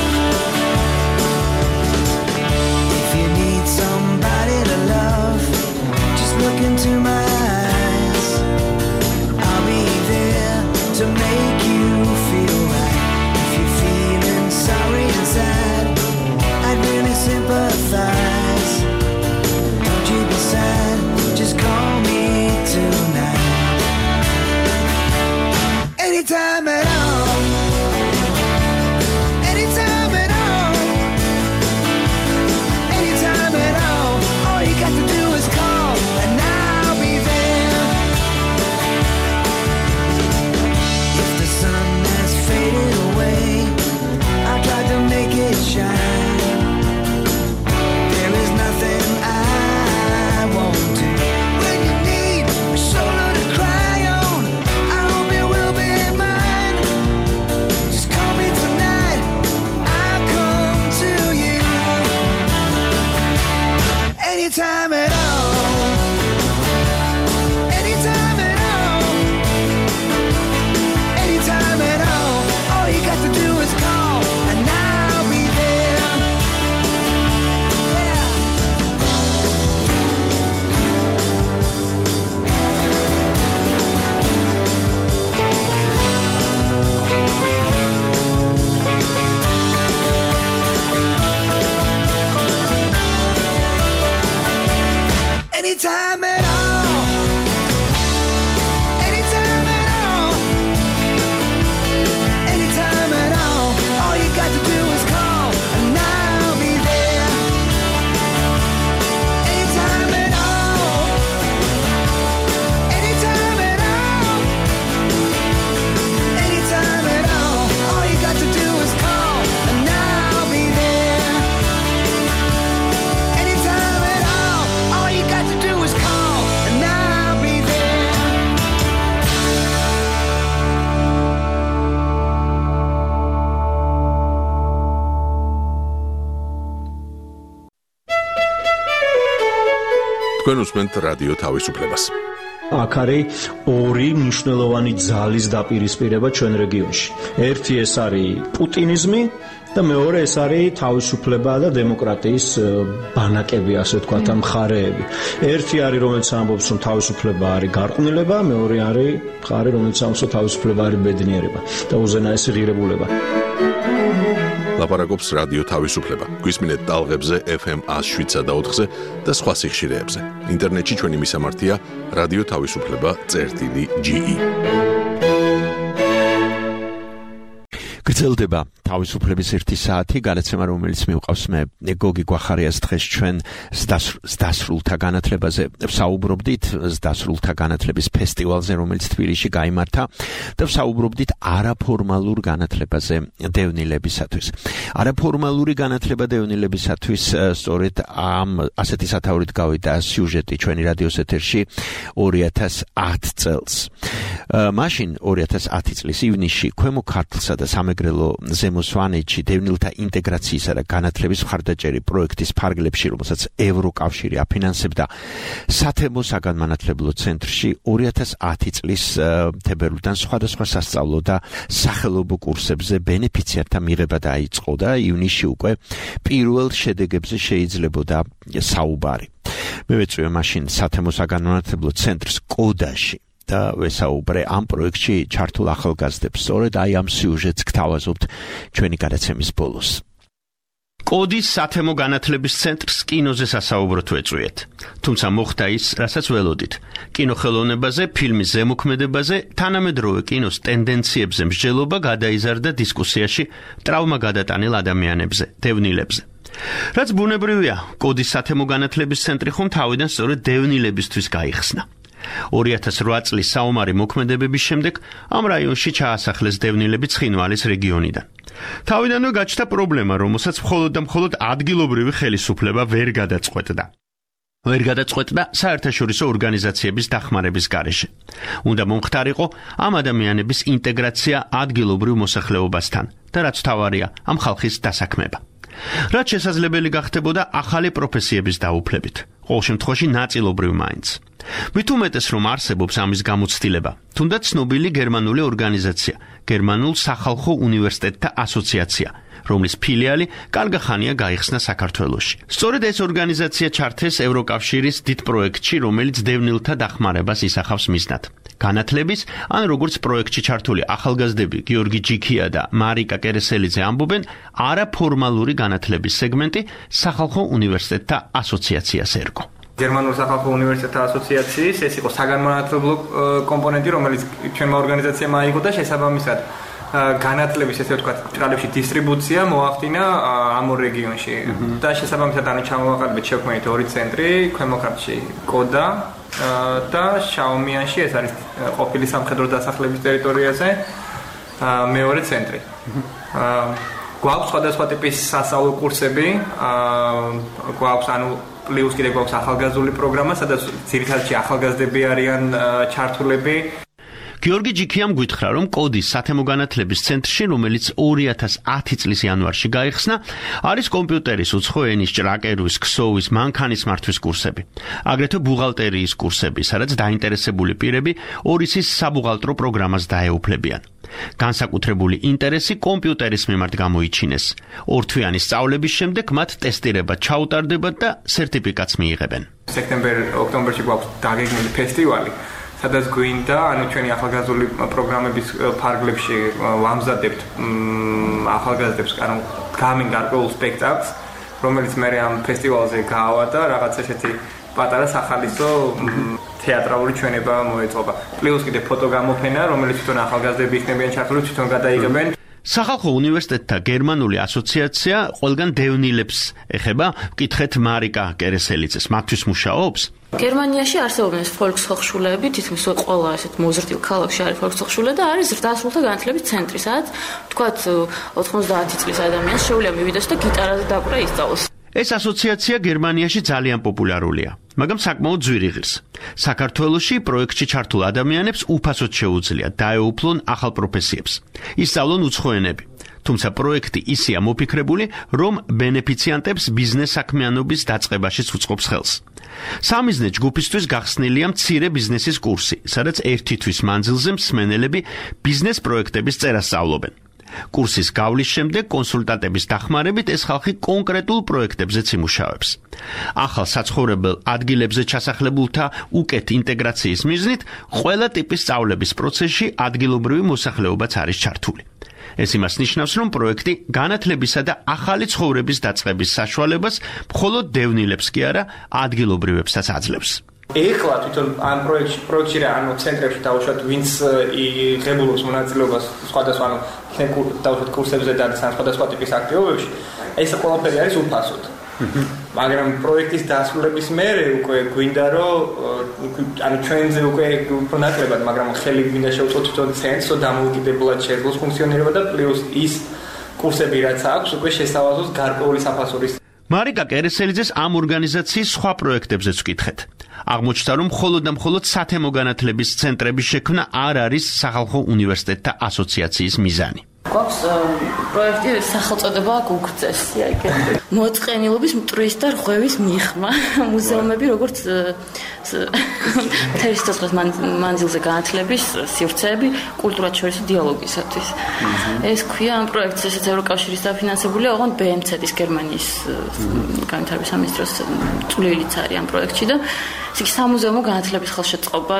If you need somebody to love, just look into my eyes. I'll be there to make you feel right. If you're feeling sorry and sad, I'd really sympathize. anytime at all. Anytime at all. Anytime at all. All you got to do is call and I'll be there. Yeah. Anytime at all. Anytime at all. Anytime at all. All you got to do is call and I'll be there. Anytime at all. Anytime at all. Anytime at all. All you got to do is call and I'll be there. Anytime at all. All you got to do is call and I'll be there. თქვენ უსმენთ რადიო თავისუფლებას. აქ არის ორი მნიშვნელოვანი ძალის დაპირისპირება ჩვენ რეგიონში. ერთი ეს არის პუტინიზმი და მეორე ეს არის თავისუფლება და დემოკრატიის ბანაკები, ასე ვთქვათ, მხარეები. ერთი არის, რომელიც ამბობს, რომ თავისუფლება არის გარყვნილება, მეორე არის მხარე, რომელიც ამბობს, რომ თავისუფლება არის ბედნიერება და უზენაესი ღირებულება. ლაპარაკობს რადიო თავისუფლება. გვისმინეთ ტალღებზე FM 107 და 4-ზე და სხვა სიხშირეებზე. ინტერნეტში ჩვენი მისამართია რადიო თავისუფლება.ge. გრძელდება თავისუფლების 1 საათი, გადაცემა რომელიც მივყავს მე გოგი გვახარიას. დღეს ჩვენ ზდასრულთა განათლებაზე ვსაუბრობდით, ზდასრულთა განათლების ფესტივალზე, რომელიც თბილისში გაიმართა და ვსაუბრობდით არაფორმალურ განათლებაზე დევნილებისათვის. არაფორმალური განათლება დევნილებისათვის სწორედ ამ ასეთი სათაურით გავიდა სიუჟეტი ჩვენი რადიოს ეთერში 2010 წელს. მაშინ 2010 წლის ივნისში ქვემო ქართლსა და სამეგრელო ზემო სვანეთში დევნილთა ინტეგრაციისა და განათლების მხარდაჭერი პროექტის ფარგლებში, რომელსაც ევროკავშირი აფინანსებდა, სათემო საგანმანათლებლო ცენტრში 2010 წლის თებერვლიდან სხვადასხვა სასწავლო და სახელობო კურსებზე ბენეფიციართა მიღება დაიწყო და ივნისში უკვე პირველ შედეგებზე შეიძლებოდა საუბარი. მე ვეწვია მაშინ სათემო საგანმანათლებლო ცენტრს კოდაში და ვესაუბრე ამ პროექტში ჩართულ ახალგაზრდებს. სწორედ აი ამ სიუჟეტს გთავაზობთ ჩვენი გადაცემის ბოლოს. კოდის სათემო განათლების ცენტრს კინოზე სასაუბროთ ვეწვიეთ. თუმცა მოხდა ის, რასაც ველოდით. კინოხელოვნებაზე, ფილმის ზემოქმედებაზე, თანამედროვე კინოს ტენდენციებზე მსჯელობა გადაიზარდა დისკუსიაში ტრავმა გადატანილ ადამიანებზე, დევნილებზე. რაც ბუნებრივია, კოდის სათემო განათლების ცენტრი ხომ თავიდან სწორედ დევნილებისთვის გაიხსნა. 2008 წლის საომარი მოქმედებების შემდეგ ამ რაიონში ჩაასახლეს დევნილები ცხინვალის რეგიონიდან. თავიდანვე გაჩნდა პრობლემა, რომელსაც მხოლოდ და მხოლოდ ადგილობრივი ხელისუფლება ვერ გადაწყვეტდა. ვერ გადაწყვეტდა საერთაშორისო ორგანიზაციების დახმარების გარეშე. უნდა მომხდარიყო ამ ადამიანების ინტეგრაცია ადგილობრივ მოსახლეობასთან და რაც თავარია, ამ ხალხის დასაქმება. რაც შესაძლებელი გახდებოდა ახალი პროფესიების დაუფლებით, ყოველ შემთხვევაში ნაწილობრივ მაინც. მით უმეტეს რომ არსებობს ამის გამოცდილება, თუნდაც ცნობილი გერმანული ორგანიზაცია, გერმანულ სახალხო უნივერსიტეტთა ასოციაცია, რომლის ფილიალი კარგახანია გაიხსნა საქართველოში. სწორედ ეს ორგანიზაცია ჩართეს ევროკავშირის დიდ პროექტში, რომელიც დევნილთა დახმარებას ისახავს მიზნად. განათლების, ან როგორც პროექტში ჩართული ახალგაზრდები გიორგი ჯიქია და მარიკა კერესელიძე ამბობენ, არაფორმალური განათლების სეგმენტი სახალხო უნივერსიტეტთა ასოციაციას ერგო. გერმანულ სახალხო უნივერსიტეტთა ასოციაციის ეს იყო საგანმანათლებლო კომპონენტი, რომელიც ჩვენმა ორგანიზაციამ აიღო და შესაბამისად განათლების, ესე ვთქვათ, ტრალებში დისტრიბუცია მოახდინა ამ რეგიონში. და შესაბამისად ანუ ჩამოვაყალიბეთ შექმნით ორი ცენტრი, ქვემო ქართლში კოდა და შაომიანში, ეს არის ყოფილი სამხედრო დასახლების ტერიტორიაზე მეორე ცენტრი. გვაქვს სხვადასხვა ტიპის სასწავლო კურსები, გვაქვს ანუ პლუს კიდე გვაქვს ახალგაზრდული პროგრამა, სადაც ძირითადად ახალგაზრდები არიან ჩართულები. გიორგი ჯიქიამ გითხრა, რომ კოდის სათემო განათლების ცენტრში, რომელიც 2010 წლის იანვარში გაიხსნა, არის კომპიუტერის, უცხო ენის, ჭრაკერვის, ქსოვის, მანქანის მართვის კურსები. აგრეთვე ბუღალტერიის კურსები, სადაც დაინტერესებული პირები ორისის საბუღალტრო პროგრამას დაეუფლებიან. განსაკუთრებული ინტერესი კომპიუტერის მიმართ გამოიჩინეს. ორთვიანი სწავლების შემდეგ მათ ტესტირება ჩაუტარდებათ და სერტიფიკატს მიიღებენ. სექტემბერ-ოქტომბერში გვაქვს დაგეგმილი ფესტივალი, სადაც გვინდა, ჩვენი ახალგაზრდული პროგრამების ფარგლებში ვამზადებთ ახალგაზრდებს გარკვეულ სპექტაკლს, რომელიც მე ამ ფესტივალზე გაავა და რაღაც ესეთი პატარა სახალისო თეატრალური ჩვენება მოეწყობა. პლუს კიდე ფოტოგამოფენა, რომელიც თვითონ ახალგაზრდები იქნებიან ჩართული, თვითონ გადაიღებენ. სახალხო უნივერსიტეტთა გერმანული ასოციაცია ყველგან დევნილებს ეხება, ვკითხეთ მარიკა კერესელიძეს, მათთვის მუშაობს? გერმანიაში არსებობენ ფოლკსჰოხშულები, თითქმის ყველა ესეთ მოზრდილ ქალაქში არის ფოლკსჰოხშულე და არის ზრდასრულთა განათლების ცენტრი, სადაც თქვათ 90 წლის ადამიანს შეუძლია მივიდეს და გიტარაზე დაკვრა ისწავლოს. ეს ასოციაცია გერმანიაში ძალიან პოპულარულია, მაგრამ საკმაოდ ძვირი ღირს. საქართველოში პროექტში ჩართულ ადამიანებს უფასოდ შეუძლია დაეუფლონ ახალ პროფესიებს, ისწავლონ უცხო ენები. თუმცა პროექტი ისეა მოფიქრებული, რომ ბენეფიციანტებს ბიზნეს საქმიანობის დაწყებაშიც უწყობს ხელს. სამიზნე ჯგუფისთვის გახსნილია მცირე ბიზნესის კურსი, სადაც ერთი თვის მანძილზე მსმენელები ბიზნეს პროექტების წერას სწავლობენ. კურსის გავლის შემდეგ კონსულტანტების დახმარებით ეს ხალხი კონკრეტულ პროექტებზეც იმუშავებს. ახალ საცხოვრებელ ადგილებზე ჩასახლებულთა უკეთ ინტეგრაციის მიზნით ყველა ტიპის სწავლების პროცესში ადგილობრივი მოსახლეობაც არის ჩართული. ეს იმას ნიშნავს, რომ პროექტი განათლებისა და ახალი ცხოვრების დაწყების საშუალებას მხოლოდ დევნილებს კი არა, ადგილობრივებსაც აძლევს. ეხლა თვითონ ამ პროექტში რა ცენტრებში დავუშვათ ვინც იღებულობს მონაწილეობას სხვადასხვა დავუშვათ კურსებზე და სხვადასხვა ტიპის აქტივობებში ეს ყველაფერი არის უფასოდ. მაგრამ პროექტის დასრულების მერე უკვე გვინდა რომ ჩვენზე უკვე უფრო ნაკლებად, მაგრამ ხელი გვინდა შევუწყოთ თვითონ ცენტრს, რომ დამოუკიდებლად შეძლოს ფუნქციონირება და პლუს ის კურსები რაც აქვს უკვე შესთავაზოს გარკვეული საფასურის. მარიკა კერესელიძეს ამ ორგანიზაციის სხვა პროექტებზეც ვკითხეთ. აღმოჩნდა, რომ მხოლოდ და მხოლოდ სათემო განათლების ცენტრების შექმნა არ არის სახალხო უნივერსიტეტთა ასოციაციის მიზანი. გვაქვს პროექტი სახელწოდება გუგრძეს, მოწყენილობის მტვრის და რღვევის მიღმა, მუზეუმები როგორც მთელი სიცოცხლის მანძილზე განათლების სივრცეები კულტურათშორისი დიალოგისათვის. ეს ქვია ამ პროექტს, ესეც ევროკავშირის დაფინანსებულია, ოღონდ BMZ-ის გერმანიის განვითარების სამინისტროს წვლილიც არის ამ პროექტში და სამუზეუმო განათლების ხელშეწყობა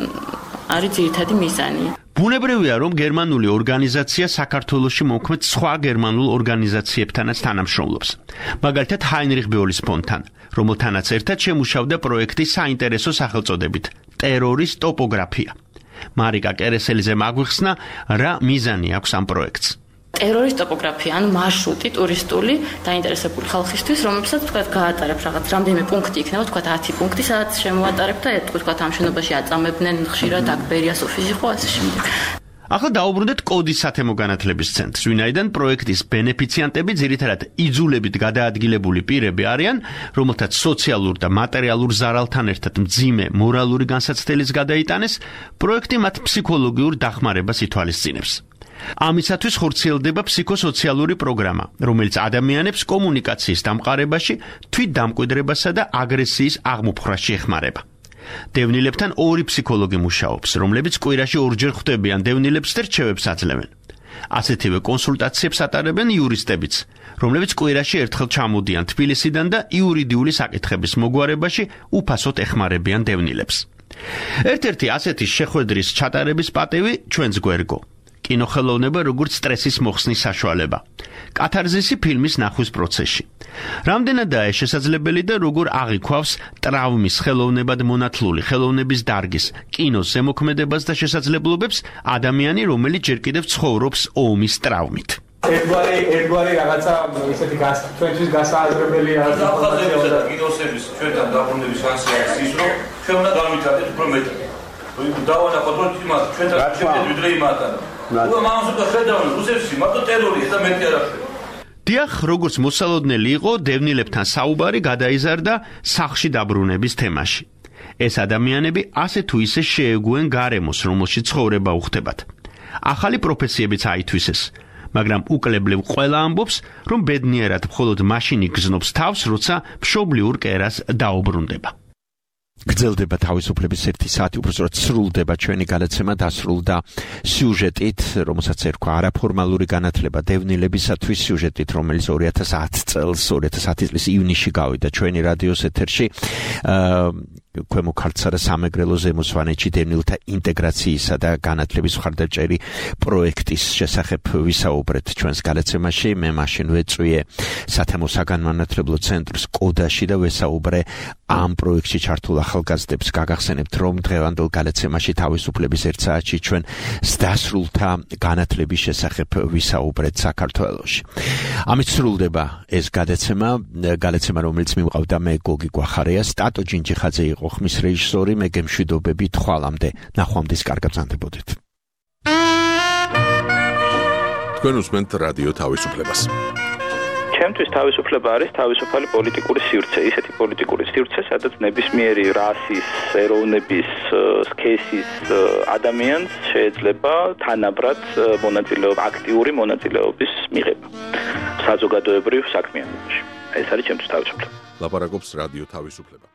არის ძირითადი მიზანი. ბუნებრივია, რომ გერმანული ორგანიზაცია საქართველოში მოქმედ სხვა გერმანულ ორგანიზაციებთანაც თანამშრომლობს. მაგალითად, ჰაინრიხ ბეოლის ფონდთან, რომელთანაც ერთად შემუშავდა პროექტი საინტერესო სახელწოდებით ტერორის ტოპოგრაფია. მარიკა კერესელიძემ აგვიხსნა, რა მიზანი აქვს ამ პროექტს. ტერორის ტოპოგრაფია, ანუ მარშრუტი ტურისტული დაინტერესებული ხალხისთვის, რომელსაც თქვათ გაატარებ რაღაც რამდენიმე პუნქტი იქნება, თქვათ 10 პუნქტი, სადაც შემოატარებ და თქვათ ამ შენობაში აწამებდნენ ხშირად აკბერია, სოფიზი ხო ასე შემდეგ. ახლა დაუბრუნდეთ კოდის სათემო განათლების ცენტრს, ვინაიდან პროექტის ბენეფიციანტები ძირითადად იძულებით გადაადგილებული პირები არიან, რომელთაც სოციალურ და მატერიალურ ზარალთან ერთად მძიმე მორალური განსაცდელიც გადაიტანეს, პროექტი მათ ფსიქოლოგიურ დახმარებას ითვალისწინებს. ამისათვის ხორციელდება ფსიქოსოციალური პროგრამა, რომელიც ადამიანებს კომუნიკაციის დამყარებაში, თვითდამკვიდრებასა და აგრესიის აღმოფხრაში ეხმარება. დევნილებთან ორი ფსიქოლოგი მუშაობს, რომლებიც კვირაში ორჯერ ხვდებიან დევნილებს და რჩევებს აძლევენ. ასეთივე კონსულტაციებს ატარებენ იურისტებიც, რომლებიც კვირაში ერთხელ ჩამოდიან თბილისიდან და იურიდიული საკითხების მოგვარებაში უფასოდ ეხმარებიან დევნილებს. ერთ-ერთი ასეთი შეხვედრის ჩატარების პატივი ჩვენს გვერგო. კინოხელოვნება როგორც სტრესის მოხსნის საშუალება. კათარზისი ფილმის ნახვის პროცესში. რამდენადაა შესაძლებელი და როგორ აღიქვავს ტრავმის ხელოვნებად მონათლული ხელოვნების დარგის, კინოს ზემოქმედებას და შესაძლებლობებს ადამიანი, რომელიც ჯერ კიდევ ცხოვრობს ომის ტრავმით. ერთგვარი რაღაცა ისეთი ჩვენთვის გასააზრებელი რაღაცა და კინოსების ჩვენთან დაბრუნების შანსი არის ის, რომ ჩვენ უნდა განვითარდეთ უფრო მეტად. დავანახოთ, რომ იმას ჩვენთან შევიდეთ ვიდრე იმათთან. დიახ, როგორც მოსალოდნელი იყო, დევნილებთან საუბარი გადაიზარდა სახლში დაბრუნების თემაში. ეს ადამიანები ასე თუ ისე შეეგუენ გარემოს, რომელშიც ცხოვრება უხდებათ. ახალი პროფესიებიც აითვისეს, მაგრამ უკლებლივ ყველა ამბობს, რომ ბედნიერად მხოლოდ მაშინ იგრძნობს თავს, როცა მშობლიურ კერას დაუბრუნდება. გრძელდება თავისუფლების 1 საათი, უბრალოდ სრულდება ჩვენი გადაცემა, დასრულდა სიუჟეტით, რომელსაც ერქვა არაფორმალური განათლება დევნილებისათვის, სიუჟეტით, რომელიც 2010 წლის ივნისში გავიდა ჩვენი რადიოს ეთერში. ქვემო ქართლსა და სამეგრელო ზემო სვანეთში დევნილთა ინტეგრაციისა და განათლების მხარდაჭერი პროექტის შესახებ ვისაუბრეთ ჩვენს გადაცემაში. მე მაშინ ვეწვიე სათემო საგანმანათლებლო ცენტრს კოდაში და ვესაუბრე ამ პროექტში ჩართულ ახალგაზრდებს. გაგახსენებთ, რომ დღევანდელ გადაცემაში თავისუფლების 1 საათში ჩვენ დასრულთა განათლების შესახებ ვისაუბრეთ საქართველოში. ამით სრულდება ეს გადაცემა, რომელიც მიმყავდა მე გოგი გვახარია, სტატო ჯინჯიხაძე იყო ხმის რეჟისორი, მე გემშვიდობები თვალამდე, ნახვამდის კარგ ბრძანდებოდეთ. თქვენ უსმენთ რადიო თავისუფლებას. ჩემთვის თავისუფლება არის თავისუფალი პოლიტიკური სივრცე, ისეთი პოლიტიკური სივრცე, სადაც ნებისმიერი რასის, ეროვნების, სქესის ადამიანს შეიძლება თანაბრად აქტიური მონაწილეობის მიღება საზოგადოებრივ საქმიანობაში. ეს არის ჩემთვის თავისუფლება. ლაპარაკობს რადიო თავისუფლება.